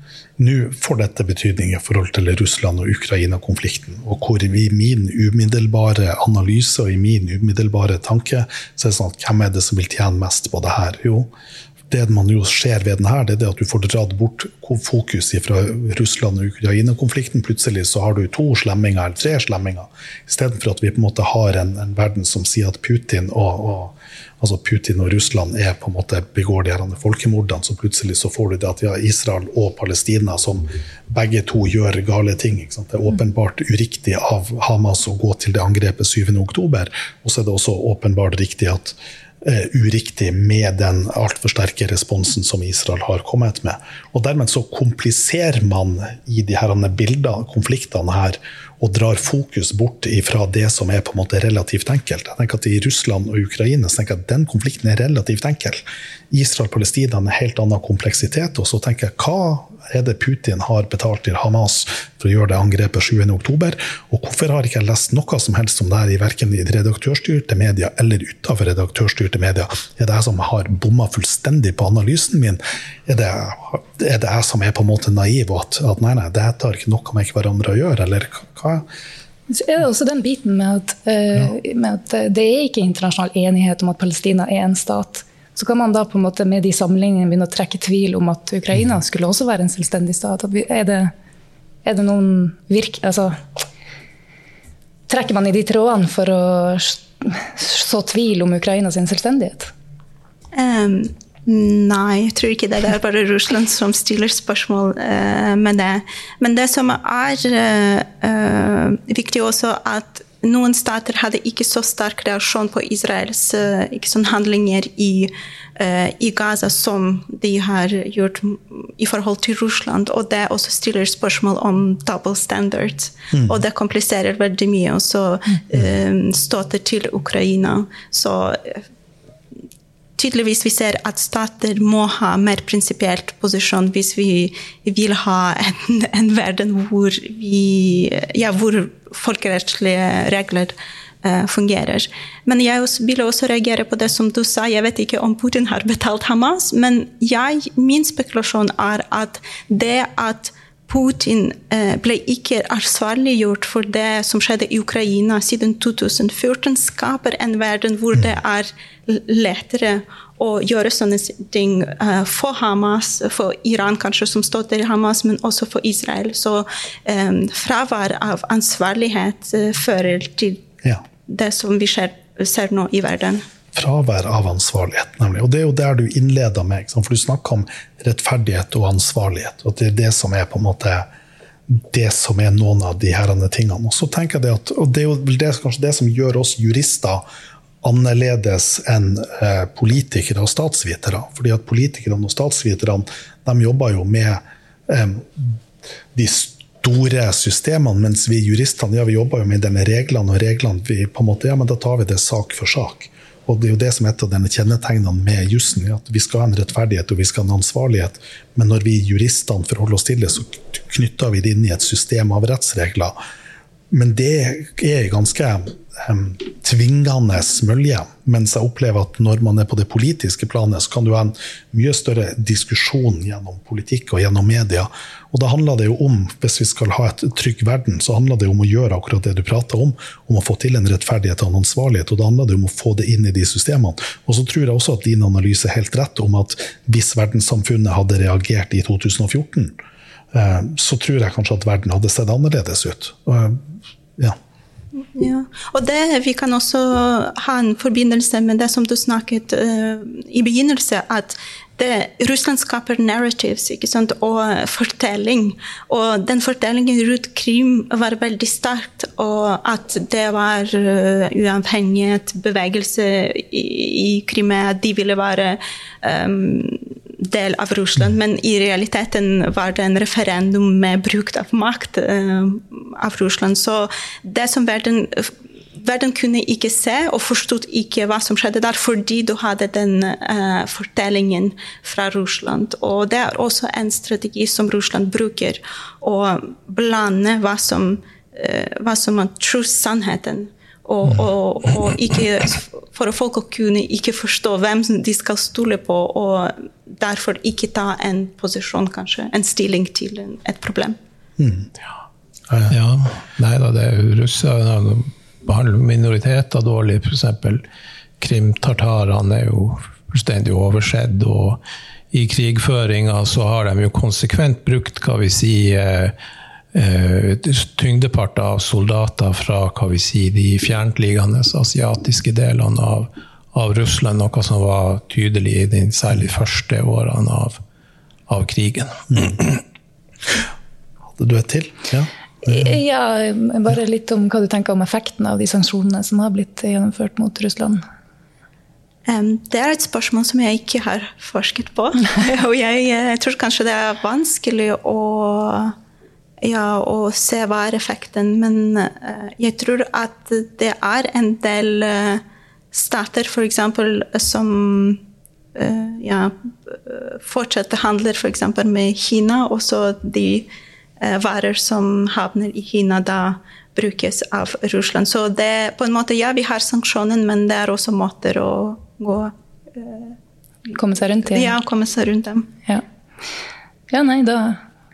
nå får dette betydning i forhold til Russland og Ukraina-konflikten, og hvor i min umiddelbare analyse og i min umiddelbare tanke, så er det sånn at hvem er det som vil tjene mest på det her? Jo, det man jo ser ved den her, det er det at du får dratt bort fokus fra Russland og Ukraina-konflikten. Plutselig så har du to slemminger eller tre slemminger, i stedet for at vi på en måte har en, en verden som sier at Putin og, og, altså Putin og Russland er på en måte begår de her folkemordene, så plutselig så får du det at ja, Israel og Palestina som begge to gjør gale ting. Ikke sant? Det er åpenbart uriktig av Hamas å gå til det angrepet syvende oktober, og så er det også åpenbart riktig at Uh, uriktig med den alt for sterke responsen som Israel har kommet med. Og dermed så kompliserer man i de her bildene, konfliktene her, og drar fokus bort fra det som er på en måte relativt enkelt. Jeg tenker at i Russland og Ukraina så tenker jeg at den konflikten er relativt enkel. Israel-Palestina er en helt annen kompleksitet, og så tenker jeg, hva er det Putin har betalt til Hamas for å gjøre det angrepet syvende oktober, og hvorfor har ikke jeg lest noe som helst om det her i hverken i redaktørstyrte media eller utenfor redaktørstyrte media? Er det jeg som har bommet fullstendig på analysen min? Er det, er det jeg som er på en måte naiv, og at, at nei, nei, det har ikke noe med hverandre å gjøre, eller hva? Så er det også den biten med at, uh, med at det er ikke internasjonal enighet om at Palestina er en stat. Så kan man da på en måte med de sammenligningene begynne å trekke tvil om at Ukraina skulle også være en selvstendig stat. At vi, er, det, er det noen virk... Altså, trekker man i de trådene for å så tvil om Ukraina sin selvstendighet? Um, nei, jeg tror ikke det. Det er bare Russland som stiller spørsmål uh, med det. Men det som er uh, uh, viktig også at noen stater hadde ikke så sterk reaksjon på Israels uh, ikke sånn handlinger i, uh, i Gaza som de har gjort i forhold til Russland, og det også stiller spørsmål om double standards, mm. og det kompliserer veldig mye, og så uh, støtter til Ukraina. Så uh, tydeligvis vi ser at stater må ha mer prinsipielt posisjon hvis vi vil ha en, en verden hvor, vi, ja, hvor folkerettslige regler uh, fungerer. Men jeg også, vil også reagere på det som du sa. Jeg vet ikke om Putin har betalt Hamas, men jeg, min spekulasjon er at det at Putin uh, ble ikke ansvarliggjort for det som skjedde i Ukraina siden to tusen fjorten, skaper en verden hvor det er lettere å gjøre sånne ting uh, for Hamas, for Iran kanskje som støtter Hamas, men også for Israel. Så um, fravær av ansvarlighet uh, fører til ja. Det som vi ser, ser nå i verden. Fravær av ansvarlighet, nemlig. Og det er jo der du innleder med, for du snakker om rettferdighet og ansvarlighet, og det er det som er på en måte det som er noen av de herrene tingene. Og så tenker jeg det at, og det er jo det, kanskje det som gjør oss jurister annerledes enn eh, politikere og statsvitere, fordi at politikerne og statsviterne, de jobber jo med eh, de store systemene, mens vi juristene, ja, vi jobber jo med denne reglene, og reglene, vi på en måte, ja, men da tar vi det sak for sak. Og det er jo det som er et av denne kjennetegnene med jussen, at vi skal ha en rettferdighet og vi skal ha en ansvarlighet, men når vi juristene forholder oss til det, så knytter vi det inn i et system av rettsregler. Men det er ganske um, tvingende mølje, mens jeg opplever at når man er på det politiske planet, så kan du ha en mye større diskusjon gjennom politikk og gjennom media. Og da handler det jo om, hvis vi skal ha et trygg verden, så handler det om å gjøre akkurat det du prater om, om å få til en rettferdighet og en ansvarlighet, og da handler det om å få det inn i de systemene. Og så tror jeg også at din analyse er helt rett om at hvis verdenssamfunnet hadde reagert i to tusen og fjorten, så tror jeg kanskje at verden hadde sett annerledes ut. Ja. Ja, og det, vi kan også ha en forbindelse med det som du snakket uh, i begynnelsen, at det, Russland skaper narratives, ikke sant, og fortelling. Og den fortellingen rundt Krim var veldig sterkt, og at det var uh, uavhengighet, bevegelse i, i Crimea, de ville være um, del av Russland, men i realiteten var det en referendum med bruk av makt uh, av Russland. Så det som verden, verden kunne ikke se og forstod ikke hva som skjedde der, fordi du hadde den uh, fortellingen fra Russland. Og det er også en strategi som Russland bruker, å blande hva som, uh, hva som er true sannheten. Og, og, og ikke, for at folk å kunne ikke forstå hvem de skal stole på, og derfor ikke ta en posisjon, kanskje, en stilling til et problem. Mm. Ja. Ja, nei da, det er jo russere behandler minoriteter dårlig, for eksempel krimtartarene er jo fullstendig oversett, og i krigføringa så har de jo konsekvent brukt, hva vi sier, tyngdeparter av soldater fra, hva vi sier, de fjerntliggende asiatiske delene av, av Russland, noe som var tydelig i de særlig første årene av, av krigen. Mm. Hadde du et til? Ja. Ja, bare litt om hva du tenker om effekten av de sanksjonene som har blitt gjennomført mot Russland. Um, det er et spørsmål som jeg ikke har forsket på, og jeg, jeg tror kanskje det er vanskelig å Ja, og se hva er effekten, men uh, jeg tror at det er en del uh, stater, for eksempel, som uh, ja, fortsetter handler for eksempel med Kina, og så de uh, varer som havner i Kina da brukes av Russland. Så det, på en måte, ja, vi har sanksjonen, men det er også måter å gå uh, komme seg rundt dem. Ja, komme seg rundt dem. Ja, ja nei, da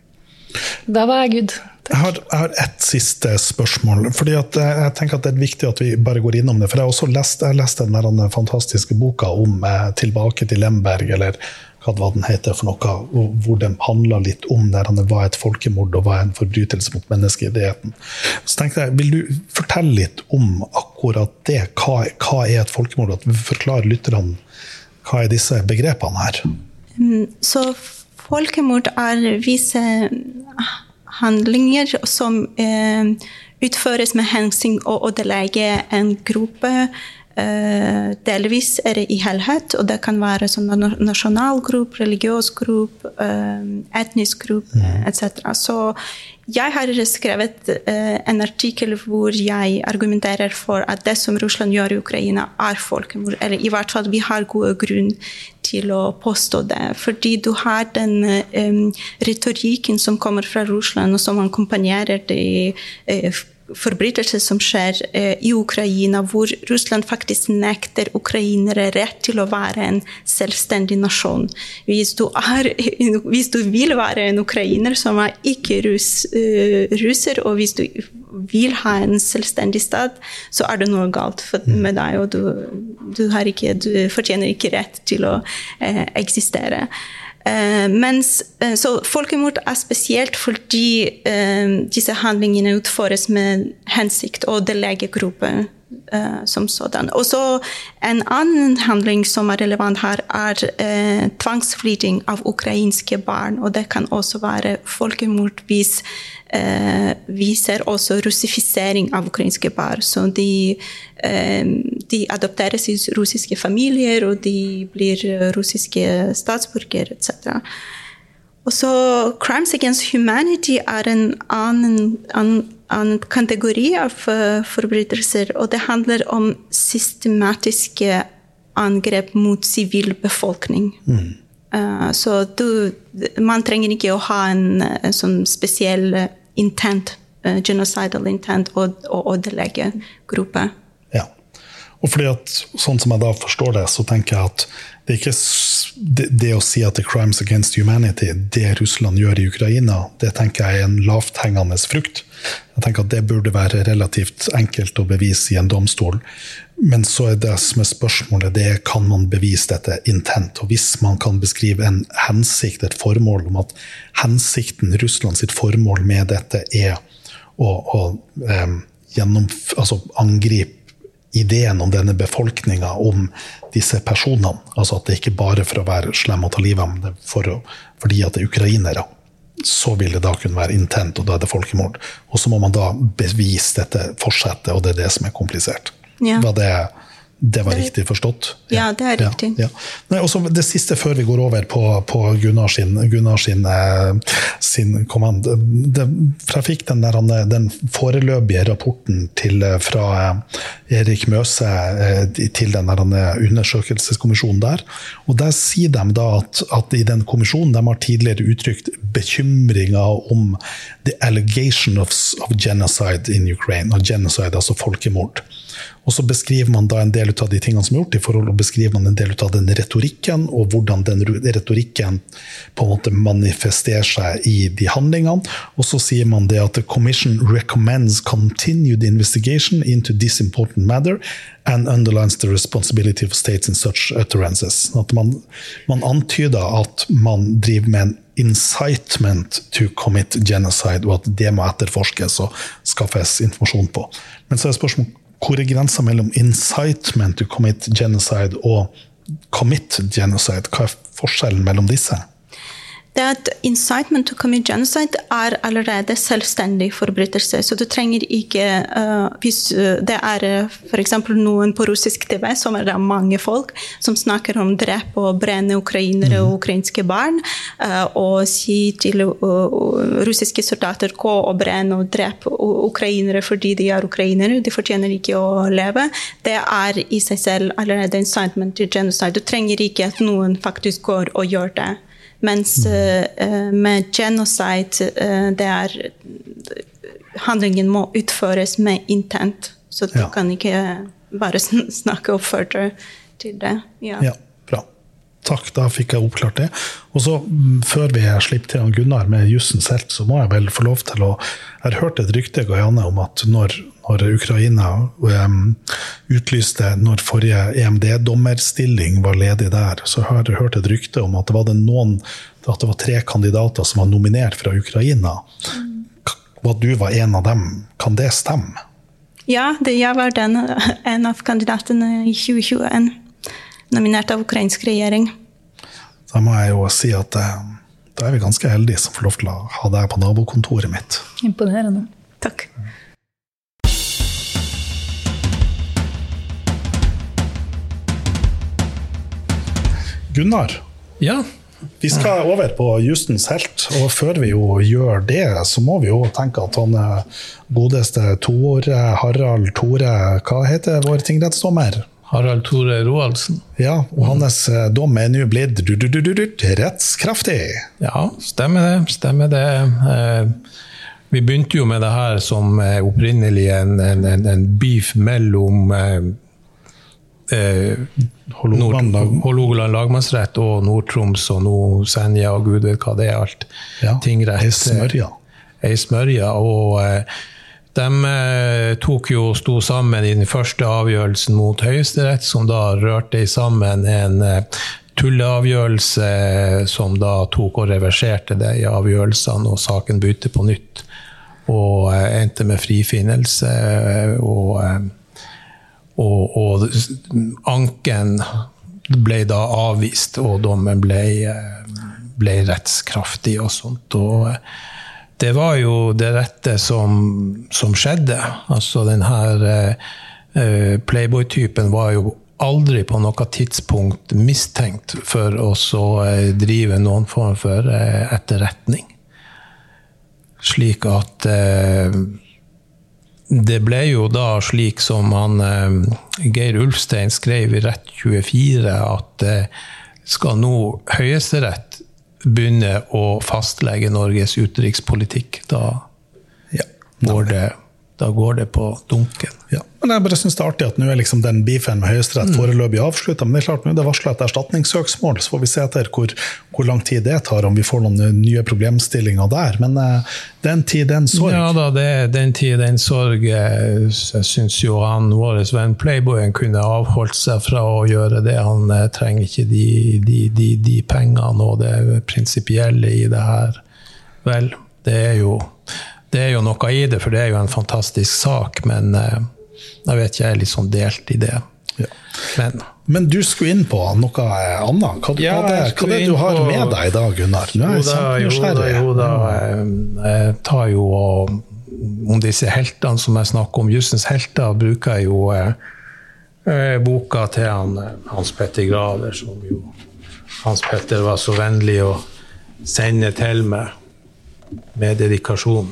Da var jeg good. Jeg har, jeg har et siste spørsmål, fordi at jeg tenker at det er viktig at vi bare går innom det, for jeg har også lest, jeg leste den der fantastiske boka om eh, Tilbake til Lemberg, eller hva den heter for noe, hvor den handler litt om der han var et folkemord og var en forbrytelse mot menneskeheten. Så tenkte jeg, vil du fortelle litt om akkurat det? Hva, hva er et folkemord? At vi forklarer lytterne, hva er disse begrepene her? Så folkemord er visse handlinger som eh, utføres med hensyn å ødelegge en gruppe. Eh, delvis er det i helhet, og det kan være sånn nasjonal gruppe, religiøs gruppe, eh, etnisk gruppe, mm. et cetera. Så jeg har skrevet eh, en artikkel hvor jeg argumenterer for at det som Russland gjør i Ukraina er folkemord, eller i hvert fall vi har gode grunn til å påstå det, fordi du har den um, retorikken som kommer fra Russland, og som akkompagnerer de uh, forbrytelser som skjer uh, i Ukraina, hvor Russland faktisk nekter ukrainere rett til å være en selvstendig nasjon. Hvis du, er, hvis du vil være en ukrainer som er ikke russ, uh, russer, og hvis du vil ha en selvstendig stat, så er det noe galt med deg, og du, du, har ikke, du fortjener ikke rett til å eh, eksistere. Eh, mens, eh, så folkemord er spesielt fordi eh, disse handlingene utføres med hensikt og delegegruppe eh, som sådan. Og så en annen handling som er relevant her er eh, tvangsflytting av ukrainske barn, og det kan også være folkemord hvis eh, viser også russifisering av ukrainske barn. Så de, eh, de adopteres i russiske familier, og de blir russiske statsborgere, et cetera. Og så crimes against humanity er en annen, annen, annen kategori av uh, forbrytelser, og det handler om systematiske angrep mot sivilbefolkning. Mm. Uh, så du, man trenger ikke å ha en, en sånn spesiell intent, uh, genocidal intent, og, og ødelegge grupper. Ja, og fordi at, sånn som jeg da forstår det, så tenker jeg at det er ikke det, det å si at det er crimes against humanity, det Russland gjør i Ukraina, det tenker jeg er en lavthengende frukt. Jeg tenker at det burde være relativt enkelt å bevise i en domstol. Men så er det som er spørsmålet, det er, kan man bevise dette intent? Og hvis man kan beskrive en hensikt, et formål om at hensikten, Russland sitt formål med dette er å, å um, gjennom, altså angripe ideen om denne befolkningen, om disse personene. Altså at det ikke bare for å være slem og ta livet, men det for å, fordi at det er ukrainere. Så vil det da kunne være intent, og da er det folkemord. Og så må man da bevise dette fortsettet, og det er det som er komplisert. Ja. Var det, det var riktig forstått? Ja, det er riktig. Ja, ja. Nei, og så det siste før vi går over på, på Gunnar sin, Gunnar sin, sin kommand. Det, for jeg fikk den, der, den foreløpige rapporten til, fra Erik Møse til den der undersøkelseskommisjonen der. Og der sier de da at, at i den kommisjonen de har tidligere uttrykt bekymringer om the allegation of, of genocide in Ukraine, og genocide, altså folkemord. Og så beskriver man da en del av de tingene som er gjort, i forhold til å beskrive man en del av den retorikken, og hvordan den retorikken på en måte manifesterer seg i de handlingene. Og så sier man det at the commission recommends continued investigation into this important matter and underlines the responsibility of states in such utterances. At man, man antyder at man driver med en incitement to commit genocide, og at det må etterforskes og skaffes informasjon på. Men så er spørsmålet, hvor er grensen mellom incitement to commit genocide og commit genocide? Hva er forskjellen mellom disse? Det at incitement to commit genocide er allerede selvstendig forbrytelse, så du trenger ikke, uh, hvis det er uh, for eksempel noen på russisk T V, som er det mange folk, som snakker om drep og brenne ukrainere mm. og ukrainske barn, uh, og si til uh, russiske soldater, gå og brenne og drepe ukrainere fordi de er ukrainere, de fortjener ikke å leve. Det er i seg selv allerede incitement to genocide. Du trenger ikke at noen faktisk går og gjør det. Mens uh, med genocide, uh, det er handlingen må utføres med intent, så du ja. Kan ikke bare snakke oppført til det. Ja. Ja, bra. Takk, da fikk jeg oppklart det. Og så, før vi slipper til Gunnar med jussens helt, så må jeg vel få lov til å... Jeg har hørt et rykte, Gajane, om at når, når Ukraina um, utlyste, når forrige E M D-dommerstilling var ledig der, så har jeg hørt et rykte om at det var det noen, at det var tre kandidater som var nominert fra Ukraina. Og at du var en av dem. Kan det stemme? Ja, det, jeg var den, en av kandidatene i tjue tjueen. Nominert av ukrainsk regjering. Da må jeg jo si at da er vi ganske heldige som får lov til å ha deg på nabokontoret mitt. Imponerende. Takk. Gunnar, ja. Vi skal over på justens helt, og før vi jo gjør det, så må vi jo tenke at han godeste Tore, Harald Tore, hva heter vår tingrettsdommer? Harald Tore Roaldsen. Ja, og hans dom er nå blitt du, du, du, du, du, rettskraftig. Ja, stemmer det, stemmer det. Vi begynte jo med det her som opprinnelig en, en, en beef mellom eh, Hålogaland lagmannsrett og Nord-Troms og Nord-Senja og Gud vet hva det er alt. Ja, tingrett. Ei smørja. Ei smørja, og eh, de eh, tok jo sto sammen i den første avgjørelsen mot Høyesterett, som da rørte sammen en eh, tulleavgjørelse som da tok og reverserte det i avgjørelsene, og saken begynte på nytt, og eh, endte med frifinnelse, og, eh, og, og anken ble da avvist, og dommen ble, ble rettskraftig og sånt, og det var jo det rette som, som skjedde. Altså den her eh, Playboy-typen var jo aldri på noe tidspunkt mistenkt for å så eh, drive noen form for eh, etterretning. Slik at eh, det ble jo da slik som han, eh, Geir Ulfstein skrev i Rett tjuefire, at eh, skal nå Høyesterett begynne å fastlegge Norges utenrikspolitikk, da, ja, går det, da går det på dunken. Ja, men jeg bare synes det er artig at nå er liksom den beefen med Høyesterett foreløpig avsluttet, men det er klart nå er det varslet et erstatningssøksmål, så får vi se etter hvor, hvor lang tid det tar, om vi får noen nye problemstillinger der, men uh, den tid, den sorg. Ja da, det, den tid, den sorg, jeg synes jo han, vår venn Playboyen, kunne avholdt seg fra å gjøre det, han uh, trenger ikke de, de, de, de pengene og det prinsipielle i det her. Vel, det er jo det er jo noe i det, for det er jo en fantastisk sak, men uh, jeg vet ikke, jeg er litt sånn delt i det. Ja. Men, men du skulle inn på noe annet. Hva, ja, hva, det, hva det du har på, med deg i dag, Gunnar? Nå er jeg kjempenysgjerrig. Jo da, jeg tar jo og, om disse heltene som jeg snakker om, Jussens helter, bruker jeg jo eh, boka til han, Hans Petter Graver, som jo Hans Petter var så vennlig å sende til meg med dedikasjon.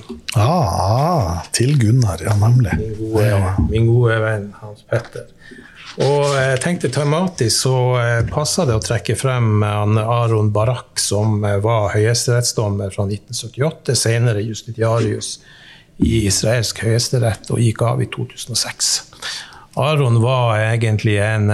Ah, til Gunnar, ja, nemlig. Min gode, ja. Min gode venn, Hans Petter. Og jeg tenkte tematisk så passet det å trekke frem Aron Barak, som var høyesterettsdommer fra nitten syttiåtte, senere justitiarius i israelsk høyesterett, og gikk av i to tusen og seks. Aron var egentlig en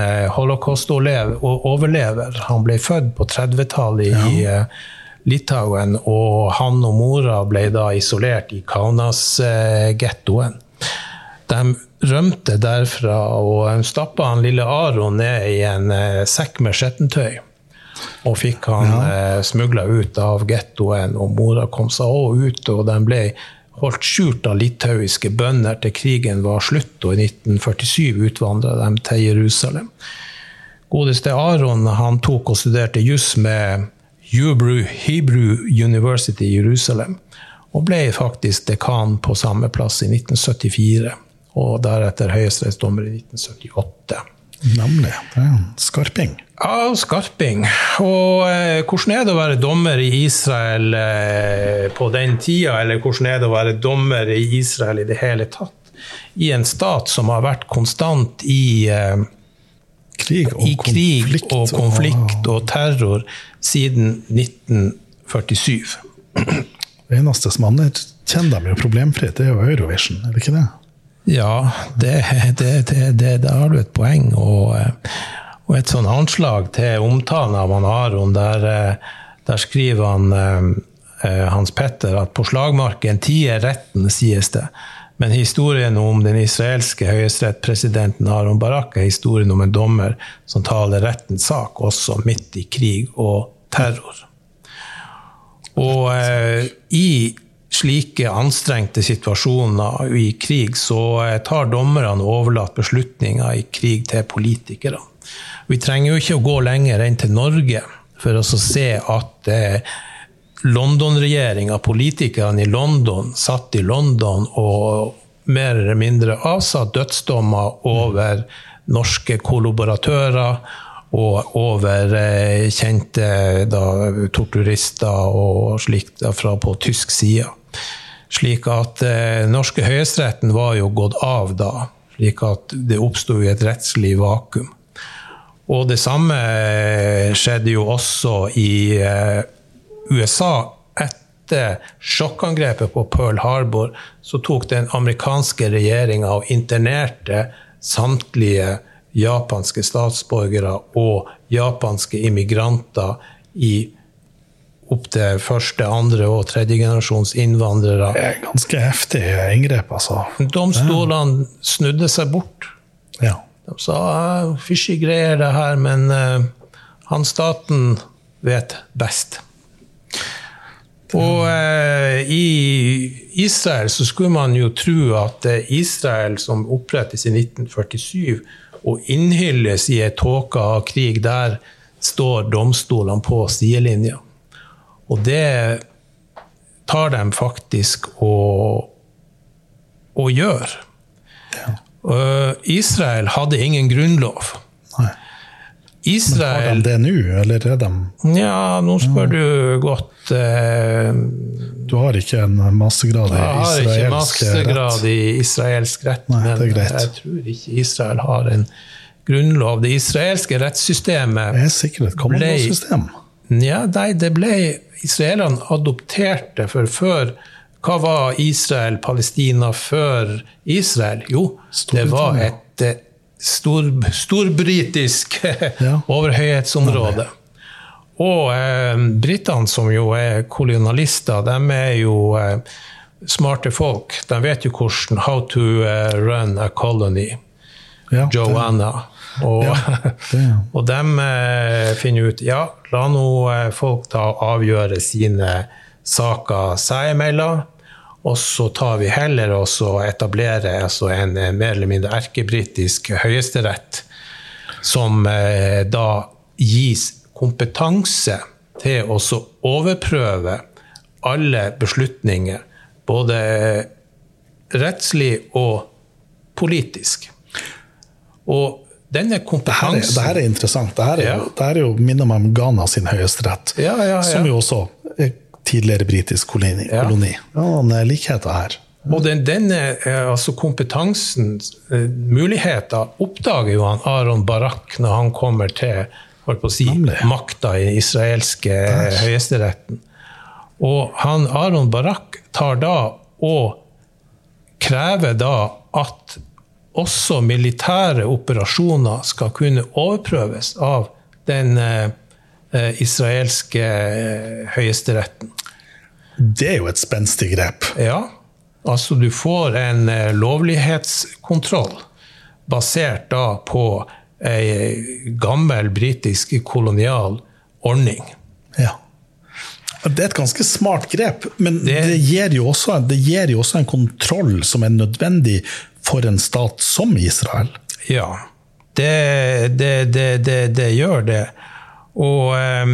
holocaust-overlever. Han ble født på trettitallet i ja. Litauen, og han og mora ble da isolert i Kaunas-gettoen. De rømte derfra, og stappet han lille Aron ned i en sekk med skjettentøy, og fikk han ja. smuglet ut av gettoen, og mora kom seg også ut, og de ble holdt skjult av litauiske bønder til krigen var slutt, og i nitten førtisju utvandret de til Jerusalem. Godeste Aron, han tok og studerte juss med Hebrew, Hebrew University i Jerusalem, og ble faktisk dekan på samme plass i nitten syttifire, og deretter høyesterettsdommer i nitten syttiåtte. Nemlig, det er en skarping. Ja, skarping. Og eh, hvordan er det å være dommer i Israel eh, på den tida, eller hvordan er det å være dommer i Israel i det hele tatt? I en stat som har vært konstant i, eh, krig, og, i krig konflikt, og konflikt og terror siden nitten førtisju. Det eneste som anerkjenner dem jo problemfritt, det er jo Eurovision, er det ikke det? Ja, det, det, det, det, der har du et poeng, og, og et sånn anslag til omtalen av han Aron, der, der skriver han, eh, Hans Petter, at på slagmarken tier retten, sies det, men historien om den israelske høyesterettspresidenten Aron Barak er historien om en dommer som taler rettens sak, også midt i krig og terror. Og eh, i slike anstrengte situasjoner i krig, så tar dommerne overlatt beslutninger i krig til politikere. Vi trenger jo ikke å gå lenger enn til Norge for å se at eh, London-regjeringen, politikerne i London, satt i London og mer eller mindre avsatt dødsdommer over norske kollaboratører og over eh, kjente da, torturister og slikt da, fra på tysk side. Slik at eh, norske høyesteretten var jo gått av da, slik at det oppstod i et rettslig vakuum. Og det samme skjedde jo også i eh, U S A. Etter sjokkangrepet på Pearl Harbor, så tok den amerikanske regjeringen og internerte samtlige japanske statsborgere og japanske immigranter i opp til første, andre og tredje generasjons innvandrere. Det er ganske heftig inngrep, altså. Domstolene snudde seg bort. Ja. De sa, fishy greier det her, men uh, han staten vet best. Og uh, i Israel så skulle man jo tro at uh, Israel, som opprettes i nitten førtisju, og innhylles i et tåke av krig, der står domstolene på sidelinja. Og det tar de faktisk å, å gjøre. Ja. Uh, Israel hadde ingen grunnlov. Nei. Israel, Men har de det nå, eller er de? Ja, nå spør ja. du godt. Uh, du har ikke en mastergrad i israelsk rett? Jeg har ikke mastergrad i israelsk rett, Nei, men jeg tror ikke Israel har en grunnlov. Det israelske rettssystemet det er sikkert et kommende system. Ja, nei, det ble israelerne adopterte, for før, hva var Israel, Palestina før Israel? Jo, det var et stor, storbritisk ja. overhøyhetsområde. Og eh, Britene, som jo er kolonialister, de er jo eh, smarte folk. De vet jo hvordan, how to uh, run a colony. Ja, Joanna. Og, ja, og de eh, finner ut, ja, la nå eh, folk ta avgjøre sine saker seg imellom, og så tar vi heller også og etablerer altså en mer eller mindre erkebritisk høyesterett, som eh, da gis kompetanse til å så overprøve alle beslutninger, både rettslig og politisk. Og denne kompetansen... Det her er, det her er interessant. Det her er, ja. det her er jo minner meg om Ghana sin høyesterett, ja, ja, ja. som jo også er tidligere britisk koloni. Ja. koloni. Ja, det er likheter her. Og den, denne altså kompetansen, muligheter, oppdager jo han Aaron Barak når han kommer til holdt på å si, makta i israelske Der. høyesteretten. Og han Aaron Barak tar da og krever da at også militære operasjoner skal kunne overprøves av den eh, israelske eh, høyesteretten. Det er jo et spenstig grep. Ja, altså du får en eh, lovlighetskontroll basert da på en gammel britisk kolonial ordning. Ja. Det er et ganske smart grep, men det, det, gir jo også, det gir jo også en kontroll som er nødvendig for en stat som Israel. Ja, det, det, det, det, det gjør det. Og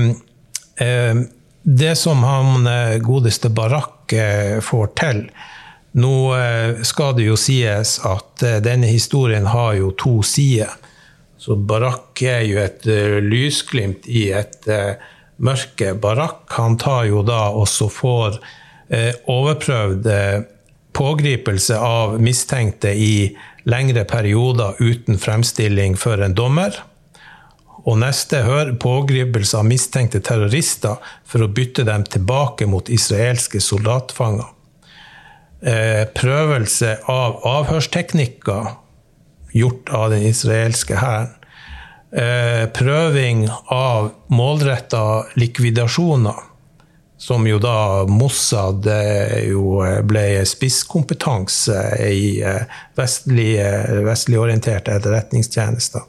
eh, det som han godeste Barak eh, får til, nå eh, skal det jo sies at eh, denne historien har jo to sider. Så Barak er jo et uh, lysglimt i et uh, mørke. Barak, han tar jo da også får uh, overprøvd uh, pågripelse av mistenkte i lengre perioder uten fremstilling for en dommer. Og neste hør pågripelse av mistenkte terrorister for å bytte dem tilbake mot israelske soldatfanger. Uh, prøvelse av avhørsteknikker gjort av den israelske hæren. Eh, prøving av målrettet likvidasjoner, som jo da Mossad eh, jo ble spisskompetanse i eh, vestlig, vestlig orienterte etterretningstjenester.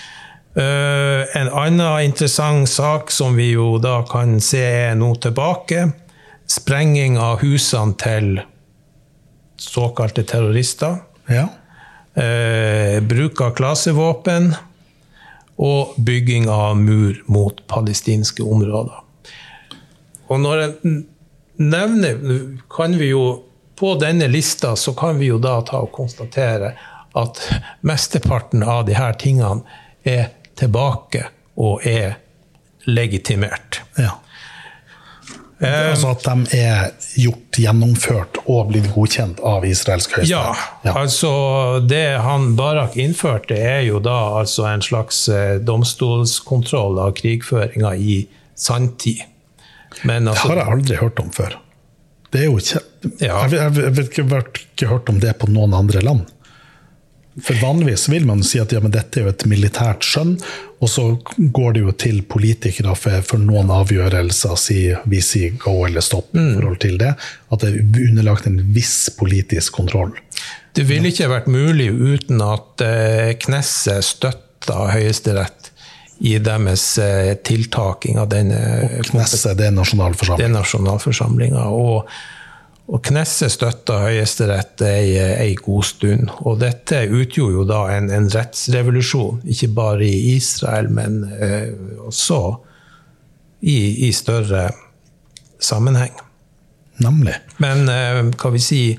Eh, en annen interessant sak som vi jo da kan se er nå tilbake, sprenging av husene til såkalte terrorister. Ja. Eh, bruk av klasevåpen og bygging av mur mot palestinske områder. Og når jeg nevner, kan vi jo, på denne lista så kan vi jo da ta og konstatere at mesteparten av de her tingene er tilbake og er legitimert. Ja. Det er altså at de er gjort, gjennomført og blitt godkjent av israelsk høyesterett. Ja, ja, altså det han Barak innførte er jo da altså en slags domstolskontroll av krigføringa i sanntid. Men altså, det har jeg aldri hørt om før. Det er jo ikke, ja. jeg, jeg, jeg vet ikke, jeg har ikke hørt om det på noen andre land. For vanligvis vil man si at ja, men dette er jo et militært skjønn, og så går det jo til politikere for, for noen avgjørelser, si, vi sier gå eller stopp i forhold til det, at det er underlagt en viss politisk kontroll. Det ville ikke vært mulig uten at eh, Knesset støtta høyesterett i deres eh, tiltaking av denne... Og Knesset, det er nasjonalforsamling. Det er nasjonalforsamlinga, og Og Knesset støtta høyesterett i en god stund. Og dette utgjorde jo da en, en rettsrevolusjon, ikke bare i Israel, men eh, også i, i større sammenheng. Nemlig. Men eh, hva vi si...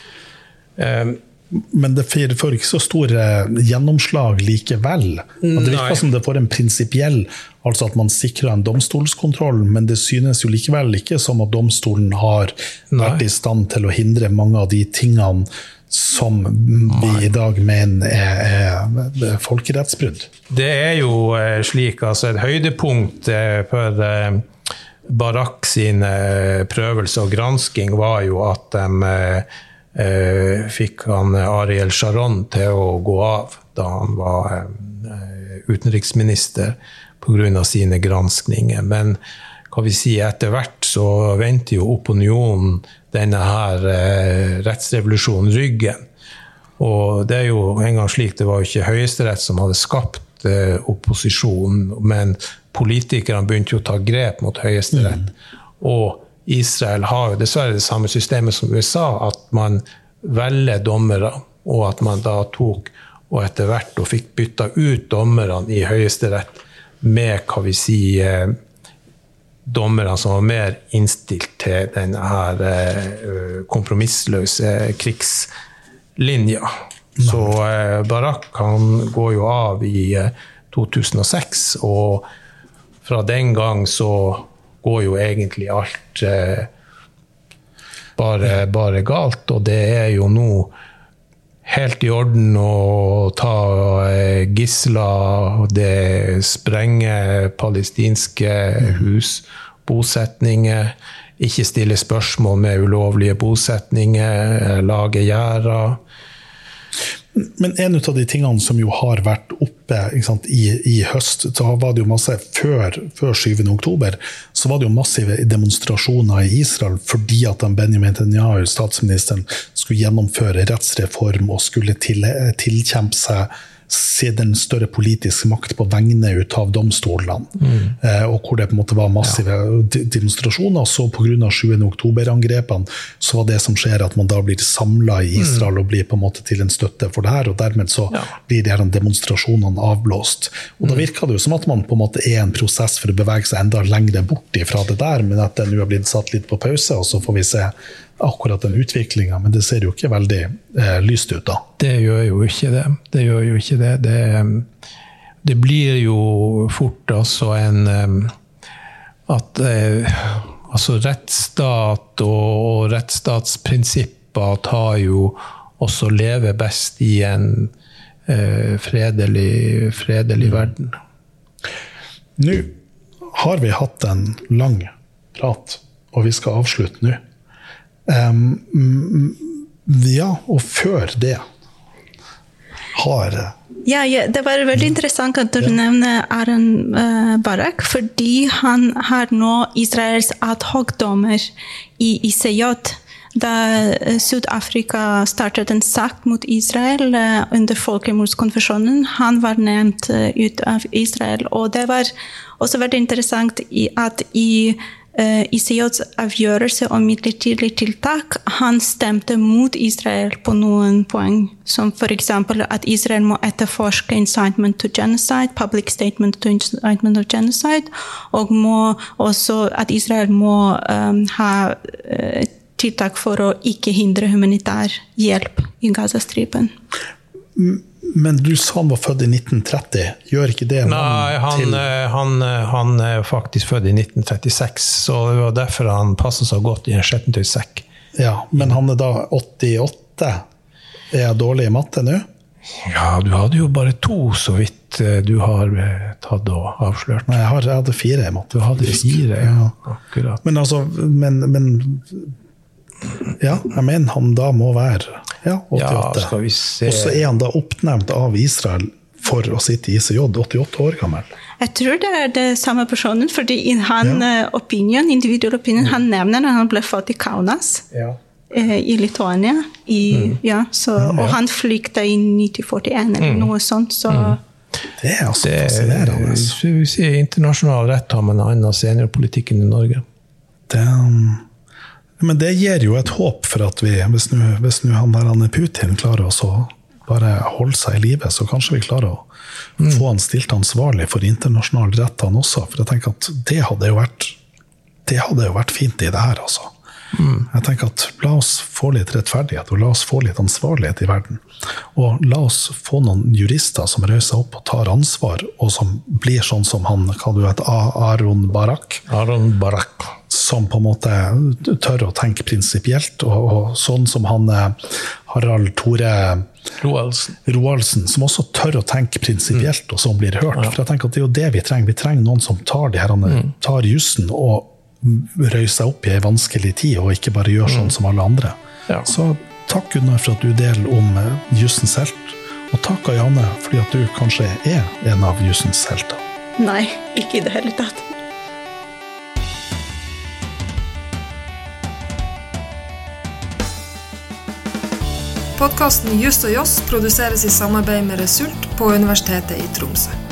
Eh, Men det får ikke så store gjennomslag likevel. At det virker som det får en prinsipiell, altså at man sikrer en domstolskontroll, men det synes jo likevel ikke som at domstolen har vært i stand til å hindre mange av de tingene som vi i dag mener er, er folkerettsbrudd. Det er jo slik, altså et høydepunkt for Barak sin prøvelse og gransking var jo at de Uh, fikk han Ariel Sharon til å gå av da han var uh, utenriksminister på grunn av sine granskninger. Men hva vi si, etter hvert så vendte jo opinionen denne her uh, rettsrevolusjonen ryggen. Og det er jo en gang slik, det var jo ikke høyesterett som hadde skapt uh, opposisjonen, men politikerne begynte jo å ta grep mot høyesterett. Mm. Og Israel har jo dessverre det samme systemet som U S A, at man velger dommere, og at man da tok og etter hvert og fikk bytta ut dommerne i høyesterett med, hva vi sier, dommere som var mer innstilt til denne her eh, kompromissløse krigslinja. Så eh, Barak han går jo av i eh, to tusen og seks, og fra den gang så går jo egentlig alt eh, bare, bare galt, og det er jo nå helt i orden å ta eh, gisler, det sprenger palestinske hus, bosetninger, ikke stille spørsmål med ulovlige bosetninger, lage gjerder. Men en av de tingene som jo har vært oppe ikke sant, i, i høst, så var det jo masse, før, før syvende oktober, så var det jo massive demonstrasjoner i Israel fordi at Benjamin Netanyahu, statsministeren, skulle gjennomføre rettsreform og skulle til, tilkjempe seg se den større politiske makt på vegne ut av domstolene, mm. eh, og hvor det på en måte var massive ja. demonstrasjoner, så på grunn av syvende oktober-angrepene, så var det som skjer at man da blir samlet i Israel mm. og blir på en måte til en støtte for det her, og dermed så ja. blir de her demonstrasjonene avblåst. Og da virker det jo som at man på en måte er en prosess for å bevege seg enda lengre bort fra det der, men at det nå har blitt satt litt på pause, og så får vi se akkurat den utviklingen, men det ser jo ikke veldig eh, lyst ut da. Det gjør jo ikke det. Det gjør jo ikke det. Det, det blir jo fort altså en at eh, altså rettsstat og rettsstatsprinsipper tar jo også leve best i en eh, fredelig, fredelig verden. Nå har vi hatt en lang prat, og vi skal avslutte nå. Um, ja, og før det har... Ja, ja, det var veldig interessant at du ja. nevner Aaron uh, Barak, fordi han har nå Israels ad hoc-dommer i I C J. Da Syd-Afrika startet en sak mot Israel uh, under folkemordskonvensjonen, han var nevnt uh, ut av Israel, og det var også veldig interessant i, at i I C Js avgjørelse om midlertidig tiltak, han stemte mot Israel på noen poeng, som for eksempel at Israel må etterforske incitement to genocide, public statement to incitement of genocide, og må også at Israel må um, ha uh, tiltak for å ikke hindre humanitær hjelp i Gazastripen. Men du sa han var født i nitten tretti. Gjør ikke det Nei, han, til... han, han er faktisk født i nitten trettiseks, så det var derfor han passet så godt i en skjettentøyssekk. Ja, men han er da åttiåtte. Er jeg dårlig i matte nå? Ja, du hadde jo bare to så vidt du har tatt og avslørt. Nei, jeg, har, jeg hadde fire i matte. Du hadde fire, ja. Akkurat. Men altså, men... men ja, jeg mener han da må være ja, åttiåtte. Ja, og så er han da oppnevnt av Israel for å sitte i I C J, åttiåtte år gammel. Jeg tror det er det samme personen, fordi i han ja. opinion, individual opinion, mm. han nevner når han ble født i Kaunas, ja. eh, i Lituania, i, mm. ja, så, mm, ja. og han flykte i nitten førtien eller mm. noe sånt, så... Mm. Det er altså det, fascinerende. Så vi sier internasjonal rett har man en annen seniorpolitikken i Norge. Det Men det gir jo et håp for at vi, hvis nu, hvis nu han der han Putin klarer å bare holde seg i livet, så kanskje vi klarer å mm. få han stilt ansvarlig for internasjonal rett han også, for jeg tenker at det hadde jo vært, det hadde jo vært fint i det her, altså. Mm. Jeg tenker at la oss få litt rettferdighet, og la oss få litt ansvarlighet i verden. Og la oss få noen jurister som røyser opp og tar ansvar, og som blir sånn som han, hva du vet, Aaron Barak. Aaron Barak. Som på en måte tør å tenke prinsipielt, og, og sånn som han Harald Tore Roaldsen. Roaldsen, som også tør å tenke prinsipielt, mm. og som blir hørt. Ja. For jeg tenker at det er jo det vi trenger. Vi trenger noen som tar de her, mm. tar jussen og røy seg opp i en vanskelig tid, og ikke bare gjør sånn mm. som alle andre. Ja. Så takk Gunnar for at du deler om jussens helt, og takk Janne fordi at du kanskje er en av jussens helter. Nei, ikke i det hele tatt. Podcasten Just og Joss produseres i samarbeid med Result på Universitetet i Tromsø.